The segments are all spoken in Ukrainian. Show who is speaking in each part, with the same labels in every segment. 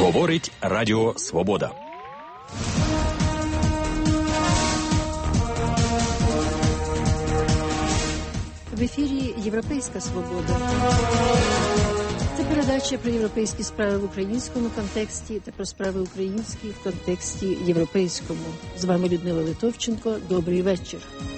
Speaker 1: Говорить Радіо Свобода.
Speaker 2: В ефірі «Європейська свобода». Це передача про європейські справи в українському контексті та про справи українські в контексті європейському. З вами Людмила Литовченко. Добрий вечір.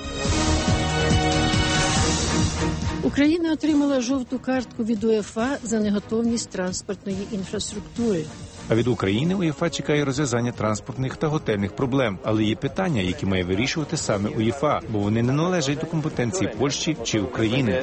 Speaker 2: Україна отримала жовту картку від УЄФА за неготовність транспортної інфраструктури.
Speaker 3: А від України УЄФА чекає розв'язання транспортних та готельних проблем. Але є питання, які має вирішувати саме УЄФА, бо вони не належать до компетенції Польщі чи України.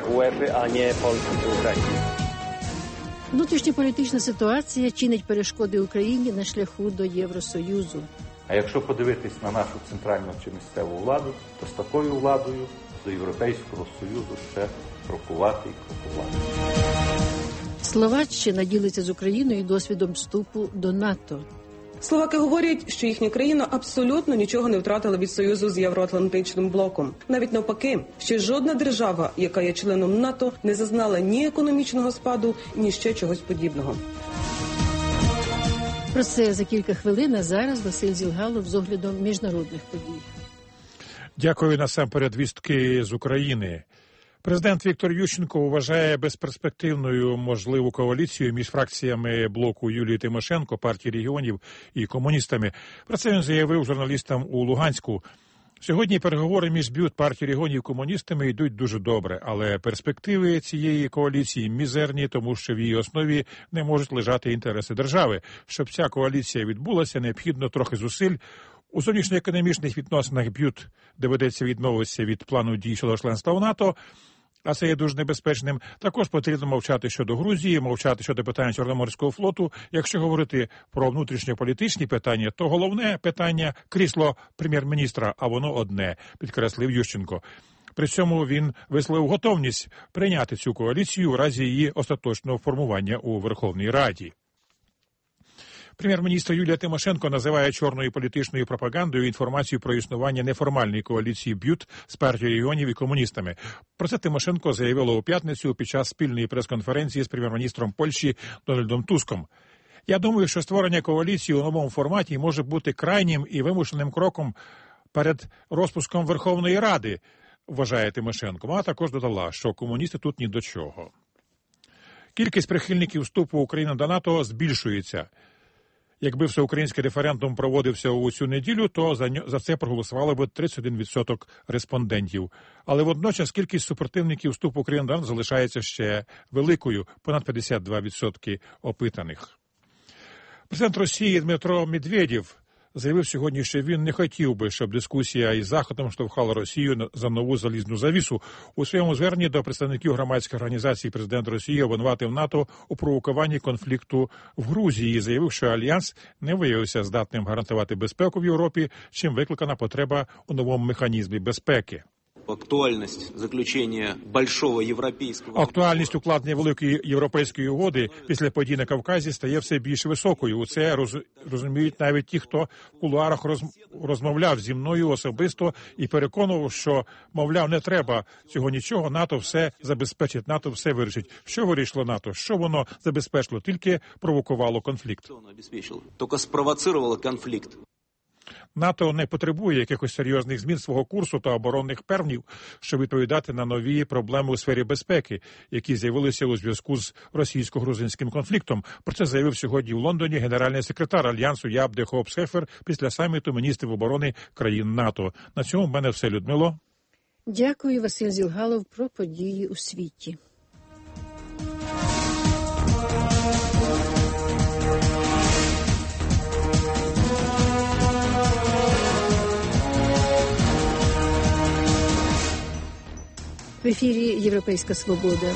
Speaker 2: Внутрішньополітична ситуація чинить перешкоди Україні на шляху до Євросоюзу.
Speaker 4: А якщо подивитись на нашу центральну чи місцеву владу, то з такою владою до Європейського Союзу ще крокувати і крокувати.
Speaker 2: Словаччина ділиться з Україною досвідом вступу до НАТО.
Speaker 5: Словаки говорять, що їхня країна абсолютно нічого не втратила від союзу з Євроатлантичним блоком. Навіть навпаки, ще жодна держава, яка є членом НАТО, не зазнала ні економічного спаду, ні ще чогось подібного.
Speaker 2: Про це за кілька хвилин, а зараз Василь Зілгалов з оглядом міжнародних подій.
Speaker 6: Дякую насамперед вістки з України. Президент Віктор Ющенко вважає безперспективною можливу коаліцію між фракціями блоку Юлії Тимошенко, партії регіонів і комуністами. Про це він заявив журналістам у Луганську. Сьогодні переговори між БЮТ, партії регіонів і комуністами йдуть дуже добре, але перспективи цієї коаліції мізерні, тому що в її основі не можуть лежати інтереси держави. Щоб ця коаліція відбулася, необхідно трохи зусиль. У зовнішньоекономічних відносинах БЮТ доведеться відмовитися від плану дій щодо членства в НАТО, а це є дуже небезпечним. Також потрібно мовчати щодо Грузії, мовчати щодо питань Чорноморського флоту. Якщо говорити про внутрішньополітичні питання, то головне питання – крісло прем'єр-міністра, а воно одне, підкреслив Ющенко. При цьому він висловив готовність прийняти цю коаліцію в разі її остаточного формування у Верховній Раді. Прем'єр-міністр Юлія Тимошенко називає чорною політичною пропагандою інформацію про існування неформальної коаліції БЮТ з партією регіонів і комуністами. Про це Тимошенко заявила у п'ятницю під час спільної прес-конференції з прем'єр-міністром Польщі Дональдом Туском. «Я думаю, що створення коаліції у новому форматі може бути крайнім і вимушеним кроком перед розпуском Верховної Ради», вважає Тимошенко. А також додала, що комуністи тут ні до чого. Кількість прихильників вступу України до НАТО збільшується. Якби всеукраїнський референдум проводився у цю неділю, то за це проголосували б 31% респондентів. Але водночас кількість супротивників вступу України до НАТО залишається ще великою – понад 52% опитаних. Президент Росії Дмитро Медведєв заявив сьогодні, що він не хотів би, щоб дискусія із Заходом штовхала Росію за нову залізну завісу. У своєму зверненні до представників громадської організації президент Росії обвинуватив НАТО у провокуванні конфлікту в Грузії і заявив, що Альянс не виявився здатним гарантувати безпеку в Європі, чим викликана потреба у новому механізмі безпеки. Актуальність укладення великої європейської угоди після подій на Кавказі стає все більш високою. Це розуміють навіть ті, хто в кулуарах розмовляв зі мною особисто і переконував, що, мовляв, не треба цього нічого, НАТО все забезпечить, НАТО все вирішить. Що вирішило НАТО? Що воно забезпечило? Тільки провокувало конфлікт.
Speaker 7: Тільки спровоцировало конфлікт.
Speaker 6: НАТО не потребує якихось серйозних змін свого курсу та оборонних певнів, щоб відповідати на нові проблеми у сфері безпеки, які з'явилися у зв'язку з російсько-грузинським конфліктом. Про це заявив сьогодні в Лондоні генеральний секретар Альянсу Яп де Хоop-Схефер після саміту міністрів оборони країн НАТО. На цьому в мене все, Людмило.
Speaker 2: Дякую, Василь Зілгалов, про події у світі. В ефірі «Європейська свобода».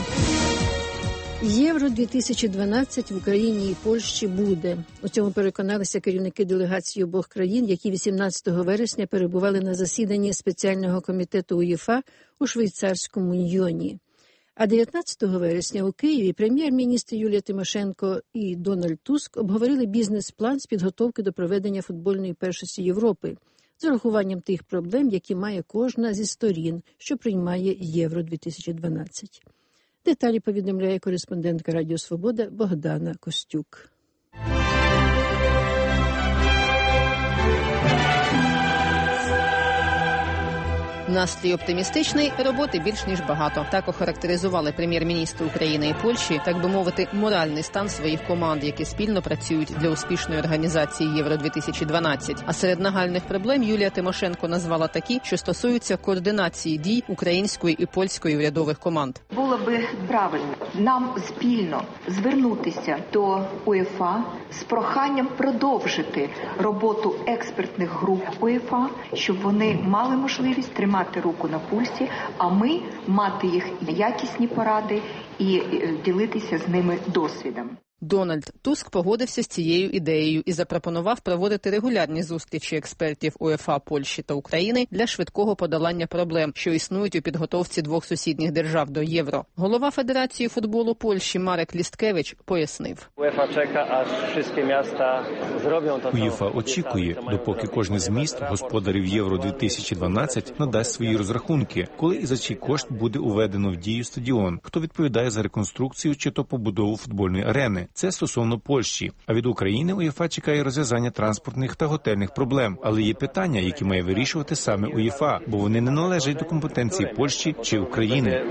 Speaker 2: Євро-2012 в Україні і Польщі буде. У цьому переконалися керівники делегації обох країн, які 18 вересня перебували на засіданні спеціального комітету УЄФА у швейцарському Ньйоні. А 19 вересня у Києві прем'єр-міністр Юлія Тимошенко і Дональд Туск обговорили бізнес-план з підготовки до проведення футбольної першості Європи з урахуванням тих проблем, які має кожна зі сторін, що приймає Євро-2012. Деталі повідомляє кореспондентка Радіо Свобода Богдана Костюк.
Speaker 8: Настрій оптимістичний, роботи більш ніж багато. Так охарактеризували прем'єр-міністр України і Польщі, так би мовити, моральний стан своїх команд, які спільно працюють для успішної організації Євро-2012. А серед нагальних проблем Юлія Тимошенко назвала такі, що стосуються координації дій української і польської урядових команд.
Speaker 9: Було би правильно нам спільно звернутися до УЄФА з проханням продовжити роботу експертних груп УЄФА, щоб вони мали можливість тримати руку на пульсі, а ми мати їх якісні поради і ділитися з ними досвідом.
Speaker 8: Дональд Туск погодився з цією ідеєю і запропонував проводити регулярні зустрічі експертів УЄФА Польщі та України для швидкого подолання проблем, що існують у підготовці двох сусідніх держав до Євро. Голова Федерації футболу Польщі Марек Лісткевич пояснив.
Speaker 3: УЄФА очікує, допоки кожне з міст господарів Євро-2012 надасть свої розрахунки, коли і за чий кошт буде уведено в дію стадіон, хто відповідає за реконструкцію чи то побудову футбольної арени. Це стосовно Польщі. А від України УЄФА чекає розв'язання транспортних та готельних проблем. Але є питання, які має вирішувати саме УЄФА, бо вони не належать до компетенції Польщі чи України.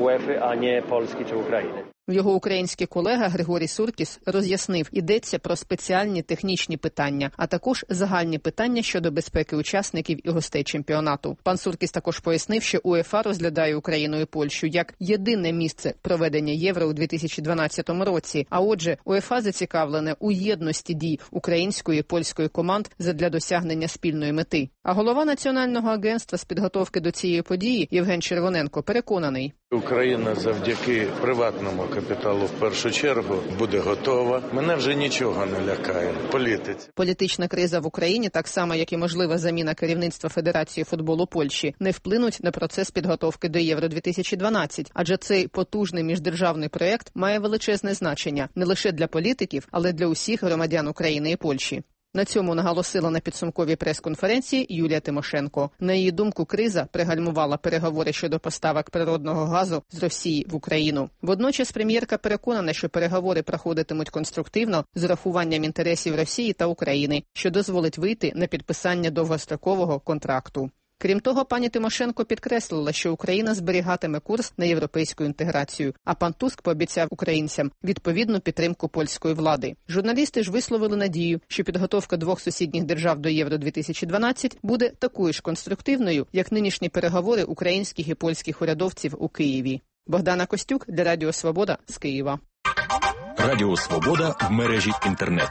Speaker 8: Його український колега Григорій Суркіс роз'яснив, йдеться про спеціальні технічні питання, а також загальні питання щодо безпеки учасників і гостей чемпіонату. Пан Суркіс також пояснив, що УЄФА розглядає Україну і Польщу як єдине місце проведення Євро у 2012 році, а отже, УЄФА зацікавлене у єдності дій української і польської команд задля досягнення спільної мети. А голова Національного агентства з підготовки до цієї події Євген Червоненко переконаний.
Speaker 10: Україна завдяки приватному капіталу в першу чергу буде готова. Мене вже нічого не лякає.
Speaker 8: Політична криза в Україні, так само як і можлива заміна керівництва Федерації футболу Польщі, не вплинуть на процес підготовки до Євро-2012, адже цей потужний міждержавний проєкт має величезне значення не лише для політиків, але й для усіх громадян України і Польщі. На цьому наголосила на підсумковій прес-конференції Юлія Тимошенко. На її думку, криза пригальмувала переговори щодо поставок природного газу з Росії в Україну. Водночас прем'єрка переконана, що переговори проходитимуть конструктивно з урахуванням інтересів Росії та України, що дозволить вийти на підписання довгострокового контракту. Крім того, пані Тимошенко підкреслила, що Україна зберігатиме курс на європейську інтеграцію, а пан Туск пообіцяв українцям відповідну підтримку польської влади. Журналісти ж висловили надію, що підготовка двох сусідніх держав до Євро-2012 буде такою ж конструктивною, як нинішні переговори українських і польських урядовців у Києві. Богдана Костюк для Радіо Свобода з Києва.
Speaker 1: Радіо Свобода в мережі інтернет.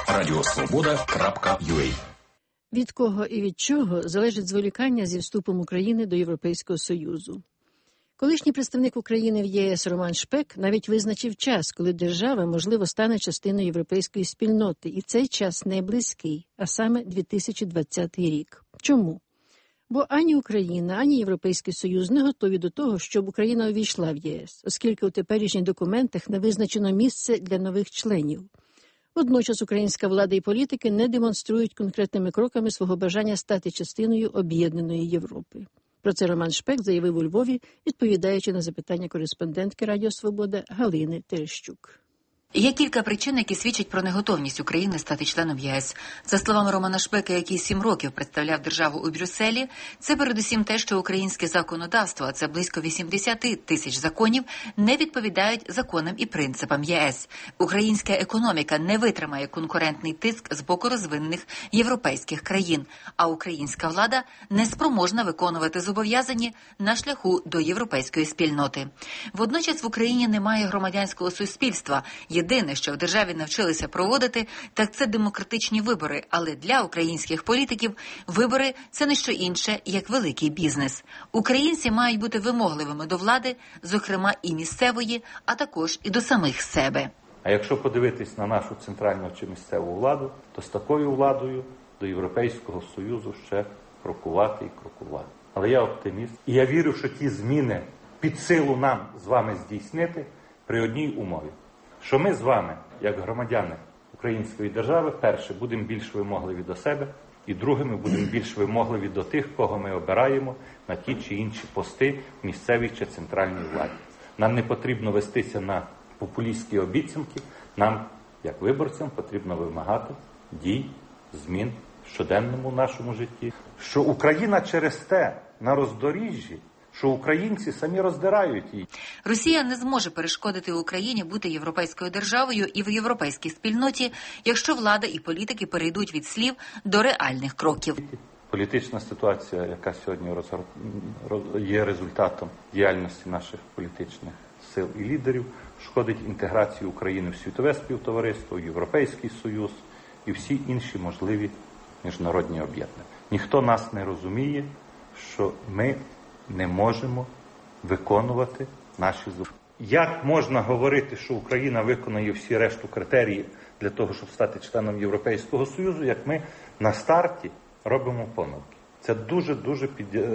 Speaker 1: radiosvoboda.ua.
Speaker 2: Від кого і від чого залежить зволікання зі вступом України до Європейського Союзу. Колишній представник України в ЄС Роман Шпек навіть визначив час, коли держава, можливо, стане частиною європейської спільноти. І цей час не близький, а саме 2020 рік. Чому? Бо ані Україна, ані Європейський Союз не готові до того, щоб Україна увійшла в ЄС, оскільки у теперішніх документах не визначено місце для нових членів. Водночас українська влада і політики не демонструють конкретними кроками свого бажання стати частиною об'єднаної Європи. Про це Роман Шпек заявив у Львові, відповідаючи на запитання кореспондентки Радіо Свобода Галини Терещук.
Speaker 11: Є кілька причин, які свідчать про неготовність України стати членом ЄС. За словами Романа Шпека, який 7 років представляв державу у Брюсселі, це передусім те, що українське законодавство, а це близько 80 тисяч законів, не відповідають законам і принципам ЄС. Українська економіка не витримає конкурентний тиск з боку розвинених європейських країн, а українська влада не спроможна виконувати зобов'язання на шляху до європейської спільноти. Водночас в Україні немає громадянського суспільства. Єдине, що в державі навчилися проводити, так це демократичні вибори. Але для українських політиків вибори – це не що інше, як великий бізнес. Українці мають бути вимогливими до влади, зокрема і місцевої, а також і до самих себе.
Speaker 4: А якщо подивитись на нашу центральну чи місцеву владу, то з такою владою до Європейського Союзу ще крокувати і крокувати. Але я оптиміст. І я вірю, що ті зміни під силу нам з вами здійснити при одній умові. Що ми з вами, як громадяни української держави, перше, будемо більш вимогливі до себе, і друге, ми будемо більш вимогливі до тих, кого ми обираємо на ті чи інші пости в місцевій чи центральній владі. Нам не потрібно вестися на популістські обіцянки, нам, як виборцям, потрібно вимагати дій, змін щоденному нашому житті, що Україна через те на роздоріжжі, що українці самі роздирають її.
Speaker 11: Росія не зможе перешкодити Україні бути європейською державою і в європейській спільноті, якщо влада і політики перейдуть від слів до реальних кроків.
Speaker 4: Політична ситуація, яка сьогодні є результатом діяльності наших політичних сил і лідерів, шкодить інтеграції України в світове співтовариство, в Європейський Союз і всі інші можливі міжнародні об'єднання. Ніхто нас не розуміє, що ми не можемо виконувати наші завдання. Як можна говорити, що Україна виконує всі решту критерії для того, щоб стати членом Європейського Союзу, як ми на старті робимо помилки? Це дуже-дуже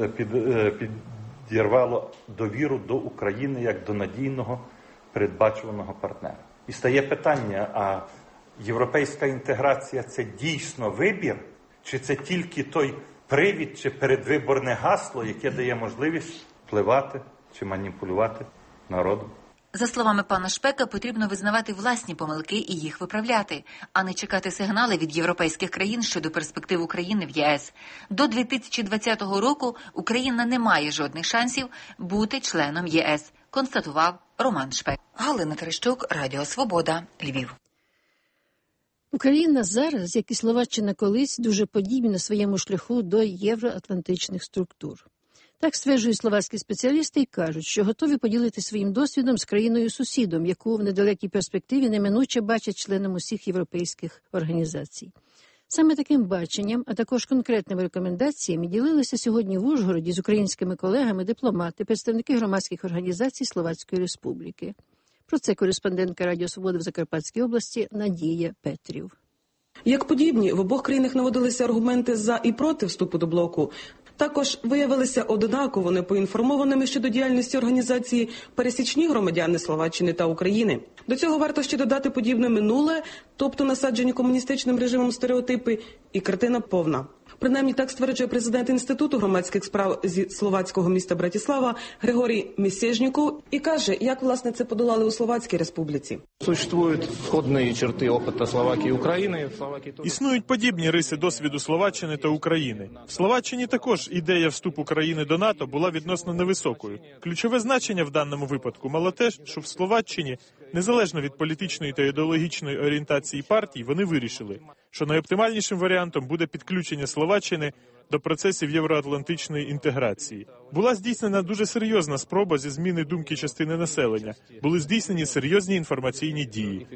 Speaker 4: підірвало довіру до України як до надійного, передбачуваного партнера. І стає питання, а європейська інтеграція – це дійсно вибір? Чи це тільки той привід чи передвиборне гасло, яке дає можливість впливати чи маніпулювати народом?
Speaker 11: За словами пана Шпека, потрібно визнавати власні помилки і їх виправляти, а не чекати сигнали від європейських країн щодо перспектив України в ЄС. До 2020 року Україна не має жодних шансів бути членом ЄС, констатував Роман Шпек. Галина Терещук, Радіо Свобода, Львів.
Speaker 2: Україна зараз, як і Словаччина колись, дуже подібна на своєму шляху до євроатлантичних структур. Так стверджують словацькі спеціалісти і кажуть, що готові поділити своїм досвідом з країною-сусідом, яку в недалекій перспективі неминуче бачать членом усіх європейських організацій. Саме таким баченням, а також конкретними рекомендаціями ділилися сьогодні в Ужгороді з українськими колегами дипломати, представники громадських організацій Словацької Республіки. Про це кореспондентка Радіо Свобода в Закарпатській області Надія Петрів.
Speaker 5: Як подібні, в обох країнах наводилися аргументи за і проти вступу до блоку. Також виявилися однаково непоінформованими щодо діяльності організації пересічні громадяни Словаччини та України. До цього варто ще додати подібне минуле, тобто насаджені комуністичним режимом стереотипи, і картина повна. Принаймні так стверджує президент Інституту громадських справ зі словацького міста Братислава Григорій Місєжніков і каже, як власне це подолали у Словацькій Республіці.
Speaker 12: Существують сходні черти опиту Словакії і України.
Speaker 6: Існують подібні риси досвіду Словаччини та України. В Словаччині також ідея вступу країни до НАТО була відносно невисокою. Ключове значення в даному випадку мало те, що в Словаччині, незалежно від політичної та ідеологічної орієнтації партій, вони вирішили, що найоптимальнішим варіантом буде підключення Словаччини до процесів євроатлантичної інтеграції. Була здійснена дуже серйозна спроба зі зміни думки частини населення. Були здійснені серйозні інформаційні дії.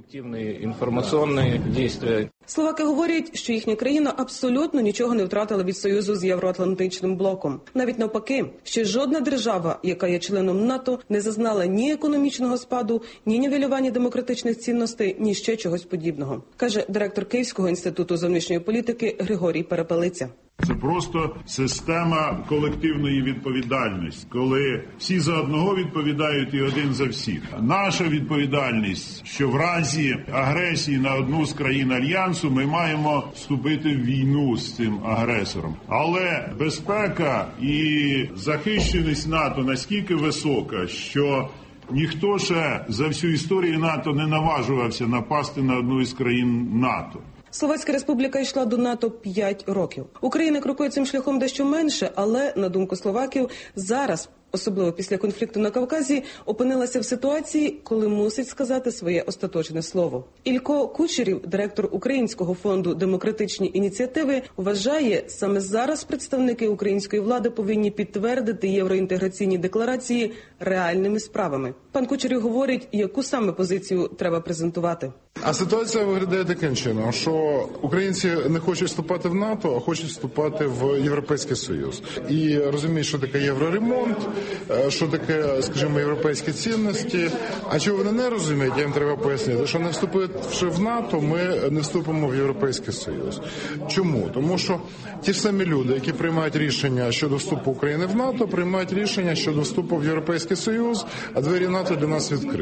Speaker 5: Словаки говорять, що їхня країна абсолютно нічого не втратила від союзу з євроатлантичним блоком. Навіть навпаки, ще жодна держава, яка є членом НАТО, не зазнала ні економічного спаду, ні нівелювання демократичних цінностей, ні ще чогось подібного, каже директор Київського інституту зовнішньої політики Григорій Перепелиця.
Speaker 13: Це просто система колективної відповідальності, коли всі за одного відповідають і один за всіх. Наша відповідальність, що в разі агресії на одну з країн Альянсу ми маємо вступити в війну з цим агресором. Але безпека і захищеність НАТО настільки висока, що ніхто ще за всю історію НАТО не наважувався напасти на одну із країн НАТО.
Speaker 5: Словацька Республіка йшла до НАТО 5 років. Україна крокує цим шляхом дещо менше, але, на думку словаків, зараз, особливо після конфлікту на Кавказі, опинилася в ситуації, коли мусить сказати своє остаточне слово. Ілько Кучерів, директор Українського фонду «Демократичні ініціативи», вважає, саме зараз представники української влади повинні підтвердити євроінтеграційні декларації реальними справами. Пан Кучерів говорить, яку саме позицію треба презентувати.
Speaker 14: А ситуація виглядає таким чином, що українці не хочуть вступати в НАТО, а хочуть вступати в Європейський Союз. І розуміють, що таке євроремонт, що таке, скажімо, європейські цінності. А чого вони не розуміють, їм треба пояснити, що не вступивши в НАТО, ми не вступимо в Європейський Союз. Чому? Тому що ті ж самі люди, які приймають рішення щодо вступу України в НАТО, приймають рішення щодо вступу в Європейський Союз, а двері НАТО для нас відкриті.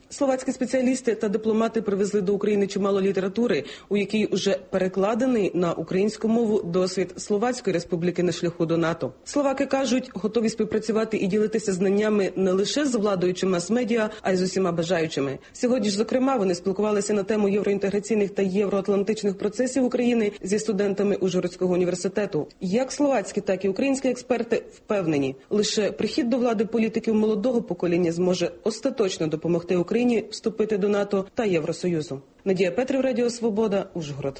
Speaker 5: Словацькі спеціалісти та дипломати привезли до України чимало літератури, у якій уже перекладений на українську мову досвід Словацької республіки на шляху до НАТО. Словаки кажуть, готові співпрацювати і ділитися знаннями не лише з владуючими мас-медіа, а й з усіма бажаючими. Сьогодні ж, зокрема, вони спілкувалися на тему євроінтеграційних та євроатлантичних процесів України зі студентами Ужгородського університету. Як словацькі, так і українські експерти впевнені, лише прихід до влади політиків молодого покоління зможе остаточно допомогти Україні вступити до НАТО та Євросоюзу. Надія Петрів, Радіо Свобода, Ужгород.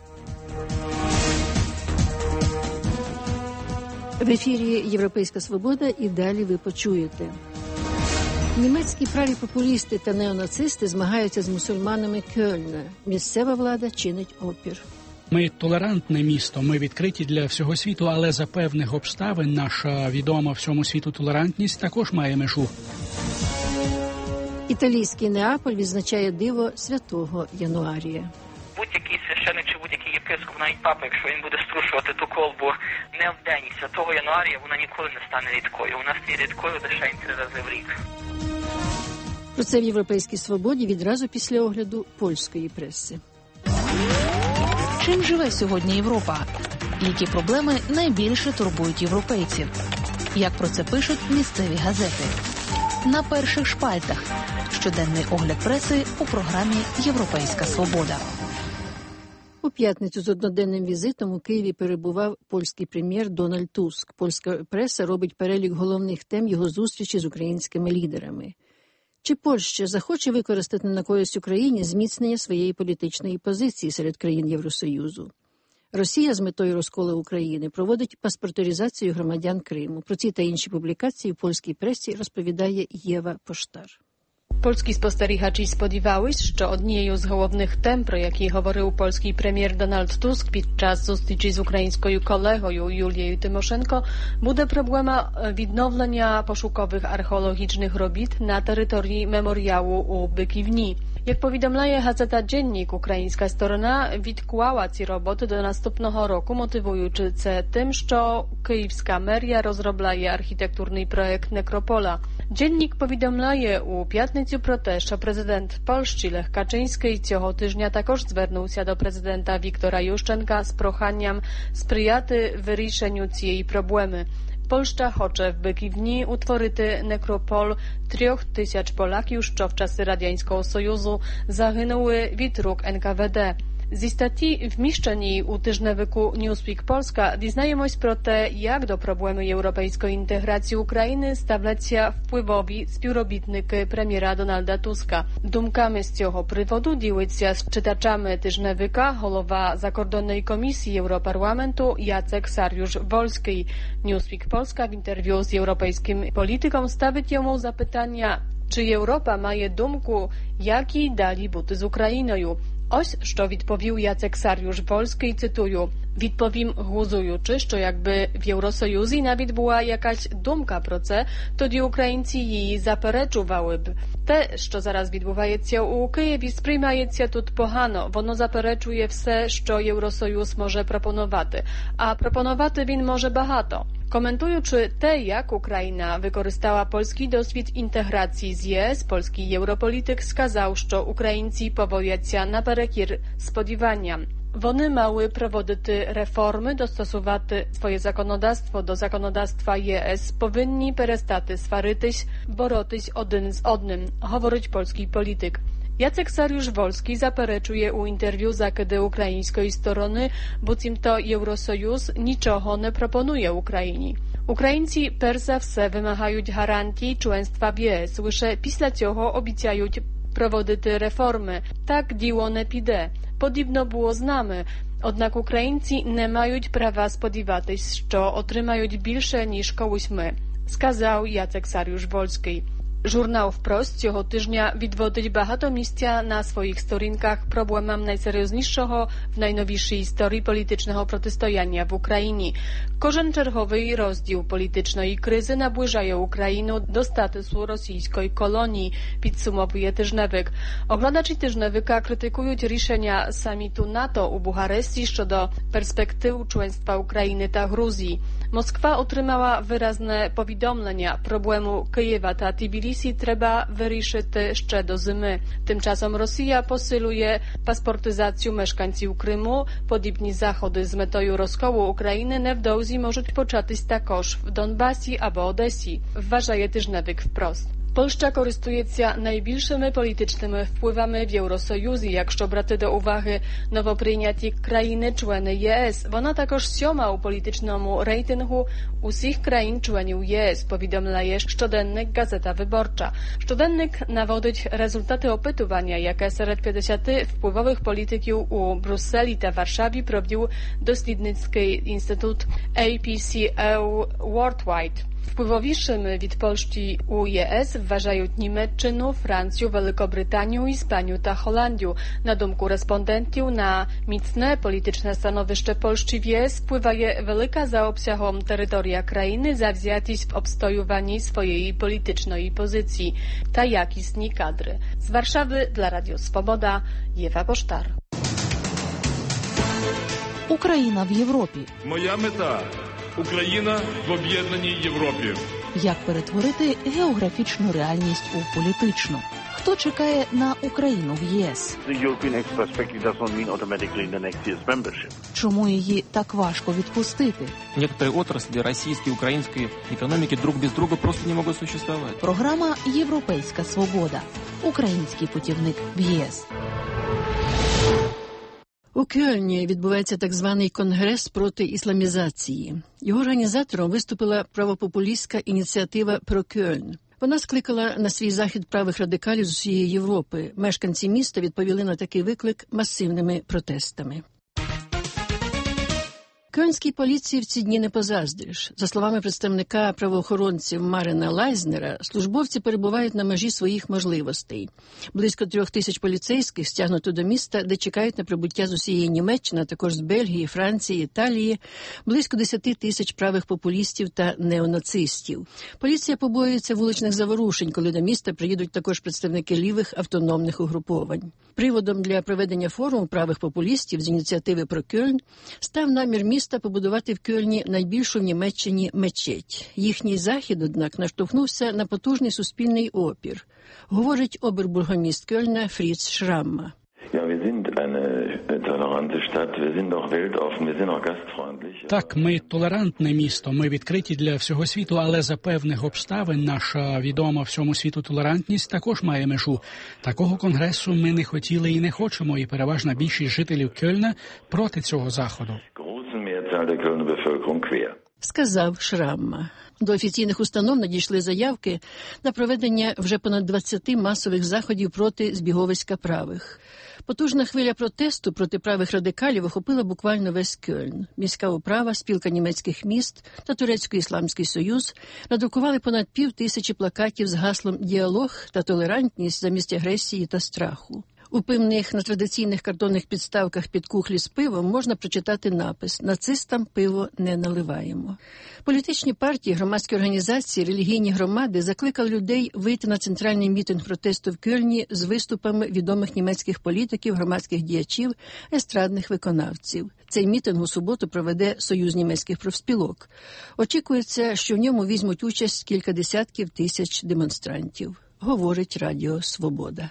Speaker 2: В ефірі «Європейська свобода» і далі ви почуєте. Німецькі праві популісти та неонацисти змагаються з мусульманами Кельна. Місцева влада чинить опір.
Speaker 15: Ми толерантне місто, ми відкриті для всього світу, але за певних обставин наша відома всьому світу толерантність також має межу.
Speaker 2: Італійський Неаполь відзначає диво Святого Януарія.
Speaker 16: Будь-який священик чи будь-який єпископ, навіть папа, якщо він буде струшувати ту колбу не в день Святого Януарія, вона ніколи не стане рідкою. Вона стає рідкою лише 3 рази в рік.
Speaker 2: Про це в «Європейській свободі» відразу після огляду польської преси.
Speaker 17: Чим живе сьогодні Європа? Які проблеми найбільше турбують європейців? Як про це пишуть місцеві газети? На перших шпальтах. Щоденний огляд преси у програмі «Європейська свобода».
Speaker 2: У п'ятницю з одноденним візитом у Києві перебував польський прем'єр Дональд Туск. Польська преса робить перелік головних тем його зустрічі з українськими лідерами. Чи Польща захоче використати на користь Україні зміцнення своєї політичної позиції серед країн Євросоюзу? Росія з метою розколу України проводить паспорторизацію громадян Криму. Про ці та інші публікації в польській пресі розповідає Єва Поштар.
Speaker 18: Польські спостерігачі сподівались, що однією з головних тем, про які говорив польський прем'єр Дональд Туск під час зустрічі з українською колегою Юлією Тимошенко, буде проблема відновлення пошукових арcheologicznych робіт на території меморіалу у Биківні. Як повідомляє газета «Dziennik», українська сторона відклала ці роботи до наступного року, мотивуючи це тим, що київська мерія розробляє архітектурний проект некропола. «Dziennik» повідомляє у п'ятницю про те, що президент Польщі Лech Kaczyński цього тижня також звернувся до президента Віктора Ющенка з проханням сприяти вирішенню цієї проблеми. Польща хоче в Биківні утворити некропол 3000 Полаків, що в часи Радянського Союзу загинули від рук NKVD. Зі статті, вміщеній у тижневику Newsweek Polska, дізнаємось про те, як до проблеми європейської інтеграції України ставляться впливові співробітники прем'єра Дональда Туска. Думками з цього приводу ділиться з читачами тижневика голова закордонної комісії Європарламенту Jacek Sariusz-Wolski. Newsweek Polska в інтерв'ю з європейським політиком ставить йому запитання, чи Європа має думку, як їй далі бути з Україною. Ось, що відповів Jacek Sariusz-Wolski, цитую: «Відповім, глузуючи, що якби в Євросоюзі навіть була якась думка про це, тоді українці її заперечували б. Те, що зараз відбувається у Києві, сприймається тут погано. Воно заперечує все, що Євросоюз може пропонувати. А пропонувати він може багато». Komentujący te, jak Ukraina wykorzystała polski doswid integracji z ЄС, polski europolityk wskazał, że Ukraińcy powojują naперекір сподіванням. Вони мали проводити реформи, достосувати своє законодавство до законодавства ЄС, повинні перестати сваритись, боротись один з одним, говорить польський політик. Jacek Sariusz-Wolski заперечує у інтерв'ю закиди української сторони, буцімто Євросоюз нічого не пропонує Україні. Українці перш за все вимагають гарантій членства в ЄС, лише після цього обіцяють проводити реформи. Так діло не піде. Подібно було з нами. Однак українці не мають права сподіватись, що отримають більше, ніж колись ми, сказав Jacek Sariusz-Wolski. Журнал «Впрост» цього тижня відводить багато місця на своїх сторінках проблемам найсерйознішого в найновішій історії політичного протистояння в Україні. Кожен черговий розділ політичної кризи наближає Україну до статусу російської колонії, підсумовує тижневик. Оглядачі тижневика критикують рішення саміту НАТО у Бухаресті щодо перспектив членства України та Грузії. Москва отримала виразне повідомлення проблему Києва та Тбілісі комісії треба вирішити ще до зими. Тим часом Росія посилює паспортизацію мешканців Криму. Подібні заходи з метою розколу України невдовзі можуть початись також в Донбасі або Одесі, вважає тижневик «Вprost». Польща користується найбільшими політичними впливами в Євросоюзі, якщо брати до уваги новоприйняті країни-члени ЄС. Вона також 7 у політичному рейтингу усіх країн-членів ЄС, повідомляє щоденник Gazeta Wyborcza. Щоденник наводить результати опитування, яке серед 50 впливових політиків у Брюсселі та Варшаві провів дослідницький інститут APCO Worldwide. Wpływowішими від Польщі у ЄС вважають Німеччину, Францію, Великобританію, Іспанію та Holandię. Na думку респондентів, на міцне політичне становище Польщі в ЄС впливає велика за обсягом територія країни, zawziętość w obstojowaniu swojej politycznej pozycji ta jakісні kadry. Z Warszawy dla Radio Swoboda, Єва Поштар.
Speaker 17: Україна в Європі.
Speaker 19: Моя мета – Україна в об'єднаній Європі.
Speaker 17: Як перетворити географічну реальність у політичну? Хто чекає на Україну в ЄС? Чому її так важко відпустити?
Speaker 12: Некоторые отрасли российской и украинской экономики друг без друга просто не могут существовать.
Speaker 17: Програма «Європейська свобода». Український путівник в ЄС.
Speaker 2: У Кельні відбувається так званий конгрес проти ісламізації. Його організатором виступила правопопулістська ініціатива «Про Кельн». Вона скликала на свій захід правих радикалів з усієї Європи. Мешканці міста відповіли на такий виклик масивними протестами. Кельнській поліції в ці дні не позаздриш. За словами представника правоохоронців Марина Лайзнера, службовці перебувають на межі своїх можливостей. Близько 3000 поліцейських стягнуто до міста, де чекають на прибуття з усієї Німеччини, а також з Бельгії, Франції, Італії, близько 10 тисяч правих популістів та неонацистів. Поліція побоюється вуличних заворушень, коли до міста приїдуть також представники лівих автономних угруповань. Приводом для проведення форуму правих популістів з ініціативи «Про Кельн» став намір міста побудувати в Кельні найбільшу в Німеччині мечеть. Їхній захід, однак, наштовхнувся на потужний суспільний опір, говорить обербургоміст Кельна Фріц Шрамма.
Speaker 15: Так, ми толерантне місто, ми відкриті для всього світу, але за певних обставин наша відома всьому світу толерантність також має межу. Такого конгресу ми не хотіли і не хочемо, і переважна більшість жителів Кельна проти цього заходу.
Speaker 2: Сказав Шрамма. До офіційних установ надійшли заявки на проведення вже понад 20 масових заходів проти збіговиська правих. Потужна хвиля протесту проти правих радикалів охопила буквально весь Кельн. Міська управа, спілка німецьких міст та Турецько-Ісламський союз надрукували понад 5000 плакатів з гаслом «Діалог та толерантність замість агресії та страху». У пивних на традиційних картонних підставках під кухлі з пивом можна прочитати напис «Нацистам пиво не наливаємо». Політичні партії, громадські організації, релігійні громади закликали людей вийти на центральний мітинг протесту в Кельні з виступами відомих німецьких політиків, громадських діячів, естрадних виконавців. Цей мітинг у суботу проведе Союз німецьких профспілок. Очікується, що в ньому візьмуть участь кілька десятків тисяч демонстрантів, говорить Радіо Свобода.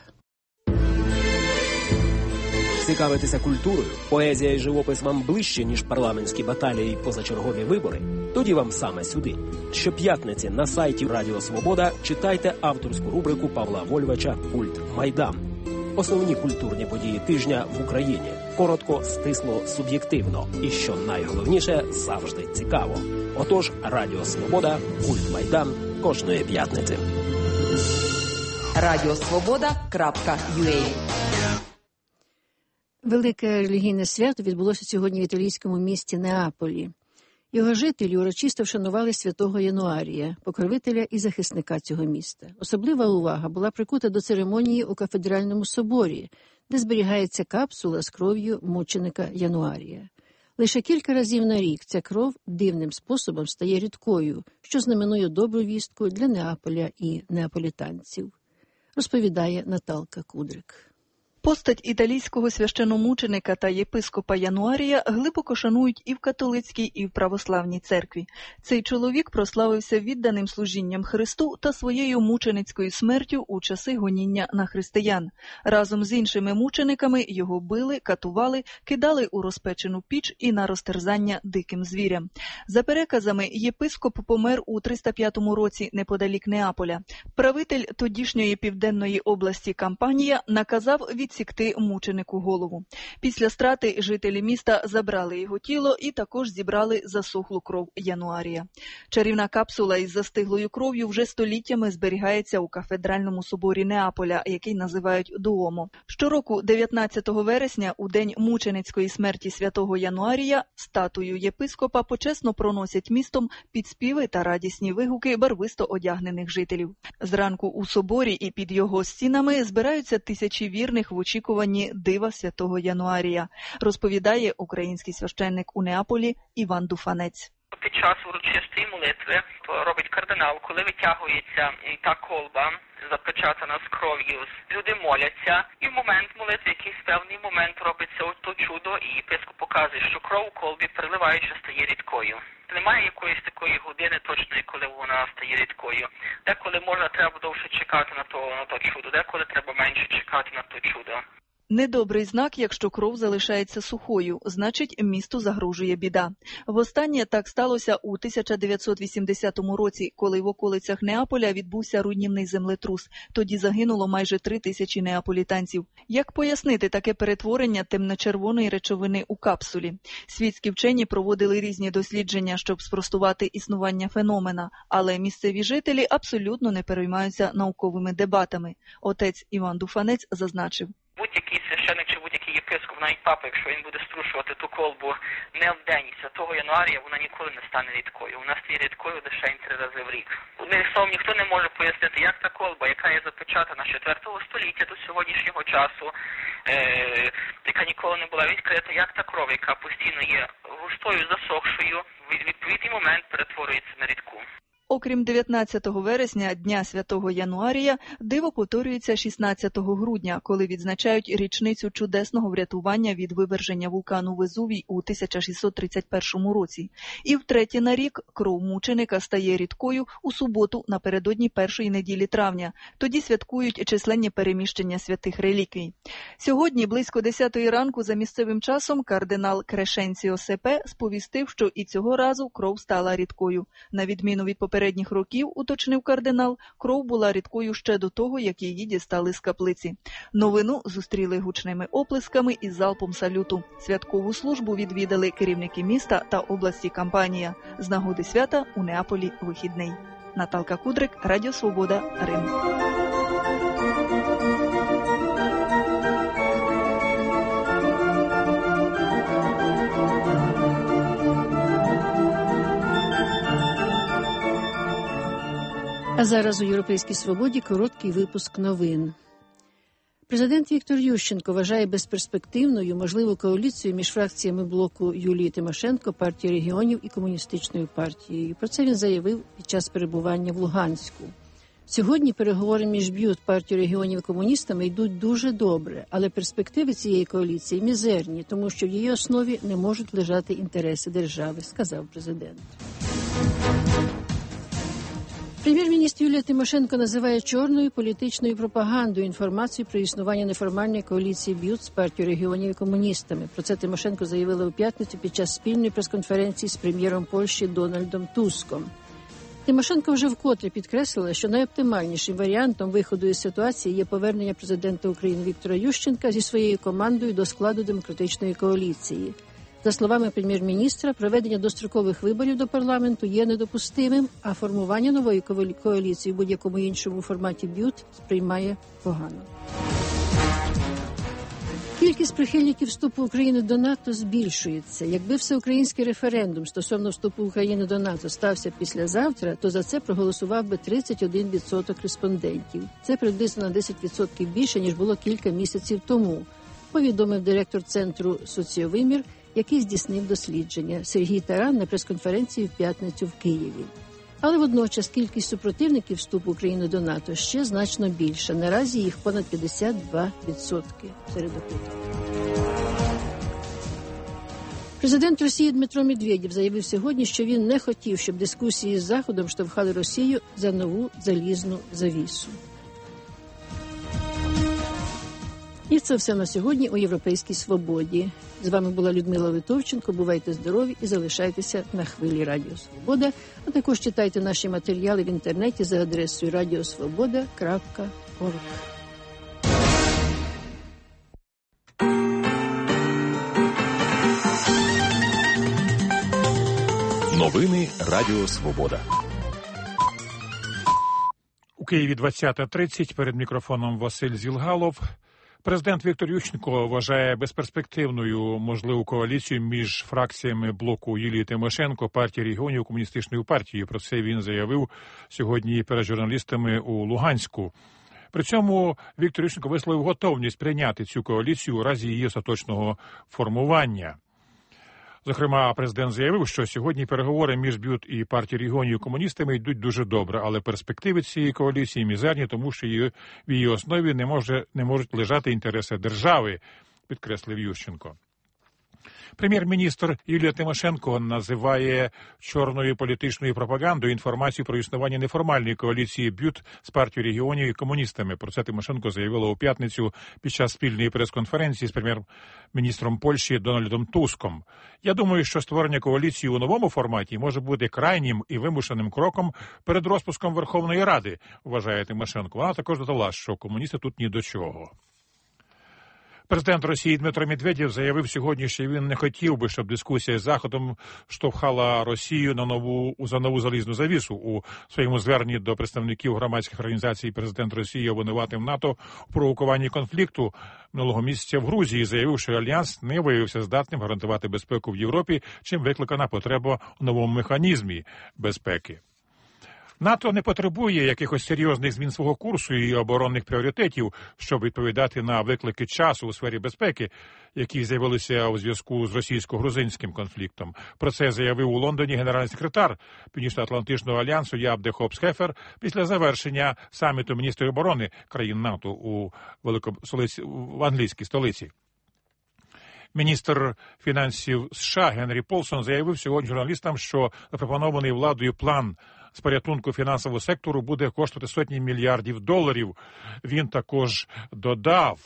Speaker 20: Цікавитися культурою, поезія і живопис вам ближче, ніж парламентські баталії і позачергові вибори? Тоді вам саме сюди. Щоп'ятниці на сайті Радіо Свобода читайте авторську рубрику Павла Вольвача «Культ Майдан». Основні культурні події тижня в Україні. Коротко, стисло, суб'єктивно. І, що найголовніше, завжди цікаво. Отож, Радіо Свобода, «Культ Майдан» кожної п'ятниці.
Speaker 21: Radiosvoboda.ua.
Speaker 2: Велике релігійне свято відбулося сьогодні в італійському місті Неаполі. Його жителі урочисто вшанували святого Януарія, покровителя і захисника цього міста. Особлива увага була прикута до церемонії у кафедральному соборі, де зберігається капсула з кров'ю мученика Януарія. Лише кілька разів на рік ця кров дивним способом стає рідкою, що знаменує добру вістку для Неаполя і неаполітанців, розповідає Наталка Кудрик.
Speaker 7: Постать італійського священомученика та єпископа Януарія глибоко шанують і в католицькій, і в православній церкві. Цей чоловік прославився відданим служінням Христу та своєю мученицькою смертю у часи гоніння на християн. Разом з іншими мучениками його били, катували, кидали у розпечену піч і на розтерзання диким звірям. За переказами, єпископ помер у 305 році неподалік Неаполя. Правитель тодішньої південної області Кампанія наказав відсікти мученику голову. Після страти жителі міста забрали його тіло і також зібрали засохлу кров Януарія. Чарівна капсула із застиглою кров'ю вже століттями зберігається у кафедральному соборі Неаполя, який називають Дуомо. Щороку 19 вересня, у день мученицької смерті святого Януарія, статую єпископа почесно проносять містом під співи та радісні вигуки барвисто одягнених жителів. Зранку у соборі і під його стінами збираються тисячі вірних в очікуванні дива святого Януарія, розповідає український священник у Неаполі Іван Дуфанець.
Speaker 16: Під час урочистої молитви, то робить кардинал, коли витягується та колба, запечатана з кров'ю, люди моляться, і в момент молитви, якийсь певний момент робиться то чудо, і єпископ показує, що кров у колбі, переливаючи, стає рідкою. Немає якоїсь такої години точної, коли вона стає рідкою. Деколи треба довше чекати на то чудо, деколи треба менше чекати на то чудо.
Speaker 7: Недобрий знак, якщо кров залишається сухою, значить місту загрожує біда. Востаннє так сталося у 1980 році, коли в околицях Неаполя відбувся руйнівний землетрус. Тоді загинуло майже 3000 неаполітанців. Як пояснити таке перетворення темно-червоної речовини у капсулі? Світські вчені проводили різні дослідження, щоб спростувати існування феномена, але місцеві жителі абсолютно не переймаються науковими дебатами. Отець Іван Дуфанець зазначив.
Speaker 16: Будь-який священик чи будь-який єпископ, навіть папа, якщо він буде струшувати ту колбу не в день святого Януарія, вона ніколи не стане рідкою. Вона стає рідкою лише 3 рази в рік. Одним словом, ніхто не може пояснити, як та колба, яка є запечатана з 4 століття до сьогоднішнього часу, яка ніколи не була відкрита, як та кров, яка постійно є густою, засохшою, в відповідний момент перетворюється на рідку.
Speaker 7: Окрім 19 вересня, Дня Святого Януарія, диво повторюється 16 грудня, коли відзначають річницю чудесного врятування від виверження вулкану Везувій у 1631 році. І втретє на рік кров мученика стає рідкою у суботу напередодні першої неділі травня. Тоді святкують численні переміщення святих реліквій. Сьогодні, близько 10 ранку за місцевим часом, кардинал Крешенціо Сепе сповістив, що і цього разу кров стала рідкою. На відміну від попередніх років, уточнив кардинал, кров була рідкою ще до того, як її дістали з каплиці. Новину зустріли гучними оплесками і залпом салюту. Святкову службу відвідали керівники міста та області Кампанія. З нагоди свята у Неаполі вихідний. Наталка Кудрик, Радіо Свобода, Рим.
Speaker 2: А зараз у «Європейській свободі» короткий випуск новин. Президент Віктор Ющенко вважає безперспективною можливу коаліцію між фракціями блоку Юлії Тимошенко, партії регіонів і комуністичною партією. Про це він заявив під час перебування в Луганську. Сьогодні переговори між БЮТ, партією регіонів і комуністами йдуть дуже добре, але перспективи цієї коаліції мізерні, тому що в її основі не можуть лежати інтереси держави, сказав президент. Прем'єр-міністр Юлія Тимошенко називає чорною політичною пропагандою інформацію про існування неформальної коаліції БЮТ з партією регіонів і комуністами. Про це Тимошенко заявила у п'ятницю під час спільної прес-конференції з прем'єром Польщі Дональдом Туском. Тимошенко вже вкотре підкреслила, що найоптимальнішим варіантом виходу із ситуації є повернення президента України Віктора Ющенка зі своєю командою до складу демократичної коаліції. За словами прем'єр-міністра, проведення дострокових виборів до парламенту є недопустимим, а формування нової коаліції в будь-якому іншому форматі БЮТ сприймає погано. Кількість прихильників вступу України до НАТО збільшується. Якби всеукраїнський референдум стосовно вступу України до НАТО стався післязавтра, то за це проголосував би 31% респондентів. Це приблизно на 10% більше, ніж було кілька місяців тому, повідомив директор Центру «Соціовимір», який здійснив дослідження. Сергій Таран на прес-конференції в п'ятницю в Києві. Але водночас кількість супротивників вступу України до НАТО ще значно більша. Наразі їх понад 52% серед опитаних. Президент Росії Дмитро Медведєв заявив сьогодні, що він не хотів, щоб дискусії з Заходом штовхали Росію за нову залізну завісу. І це все на сьогодні у «Європейській свободі». З вами була Людмила Литовченко. Бувайте здорові і залишайтеся на хвилі Радіо Свобода. А також читайте наші матеріали в інтернеті за адресою radiosvoboda.org.
Speaker 1: Новини Радіо Свобода.
Speaker 6: У Києві 20:30. Перед мікрофоном Василь Зілгалов. Президент Віктор Ющенко вважає безперспективною можливу коаліцію між фракціями блоку Юлії Тимошенко, партії регіонів, комуністичною партією. Про це він заявив сьогодні перед журналістами у Луганську. При цьому Віктор Ющенко висловив готовність прийняти цю коаліцію у разі її остаточного формування. Зокрема, президент заявив, що сьогодні переговори між БЮТ і партією регіонів комуністами йдуть дуже добре, але перспективи цієї коаліції мізерні, тому що в її основі не можуть лежати інтереси держави, підкреслив Ющенко. Прем'єр-міністр Юлія Тимошенко називає чорною політичною пропагандою інформацію про існування неформальної коаліції БЮТ з партією регіонів і комуністами. Про це Тимошенко заявила у п'ятницю під час спільної прес-конференції з прем'єр-міністром Польщі Дональдом Туском. Я думаю, що створення коаліції у новому форматі може бути крайнім і вимушеним кроком перед розпуском Верховної Ради, вважає Тимошенко. Вона також додала, що комуністи тут ні до чого. Президент Росії Дмитро Медведєв заявив сьогодні, що він не хотів би, щоб дискусія з Заходом штовхала Росію за нову залізну завісу. У своєму зверненні до представників громадських організацій президент Росії обвинуватив НАТО у провокуванні конфлікту минулого місяця в Грузії, заявив, що Альянс не виявився здатним гарантувати безпеку в Європі, чим викликана потреба у новому механізмі безпеки. НАТО не потребує якихось серйозних змін свого курсу і оборонних пріоритетів, щоб відповідати на виклики часу у сфері безпеки, які з'явилися у зв'язку з російсько-грузинським конфліктом. Про це заявив у Лондоні генеральний секретар Північно-Атлантичного альянсу Яп де Хоop-Схефер після завершення саміту міністрів оборони країн НАТО в англійській столиці. Міністр фінансів США Генрі Полсон заявив сьогодні журналістам, що запропонований владою план з порятунку фінансового сектору буде коштувати сотні мільярдів доларів. Він також додав: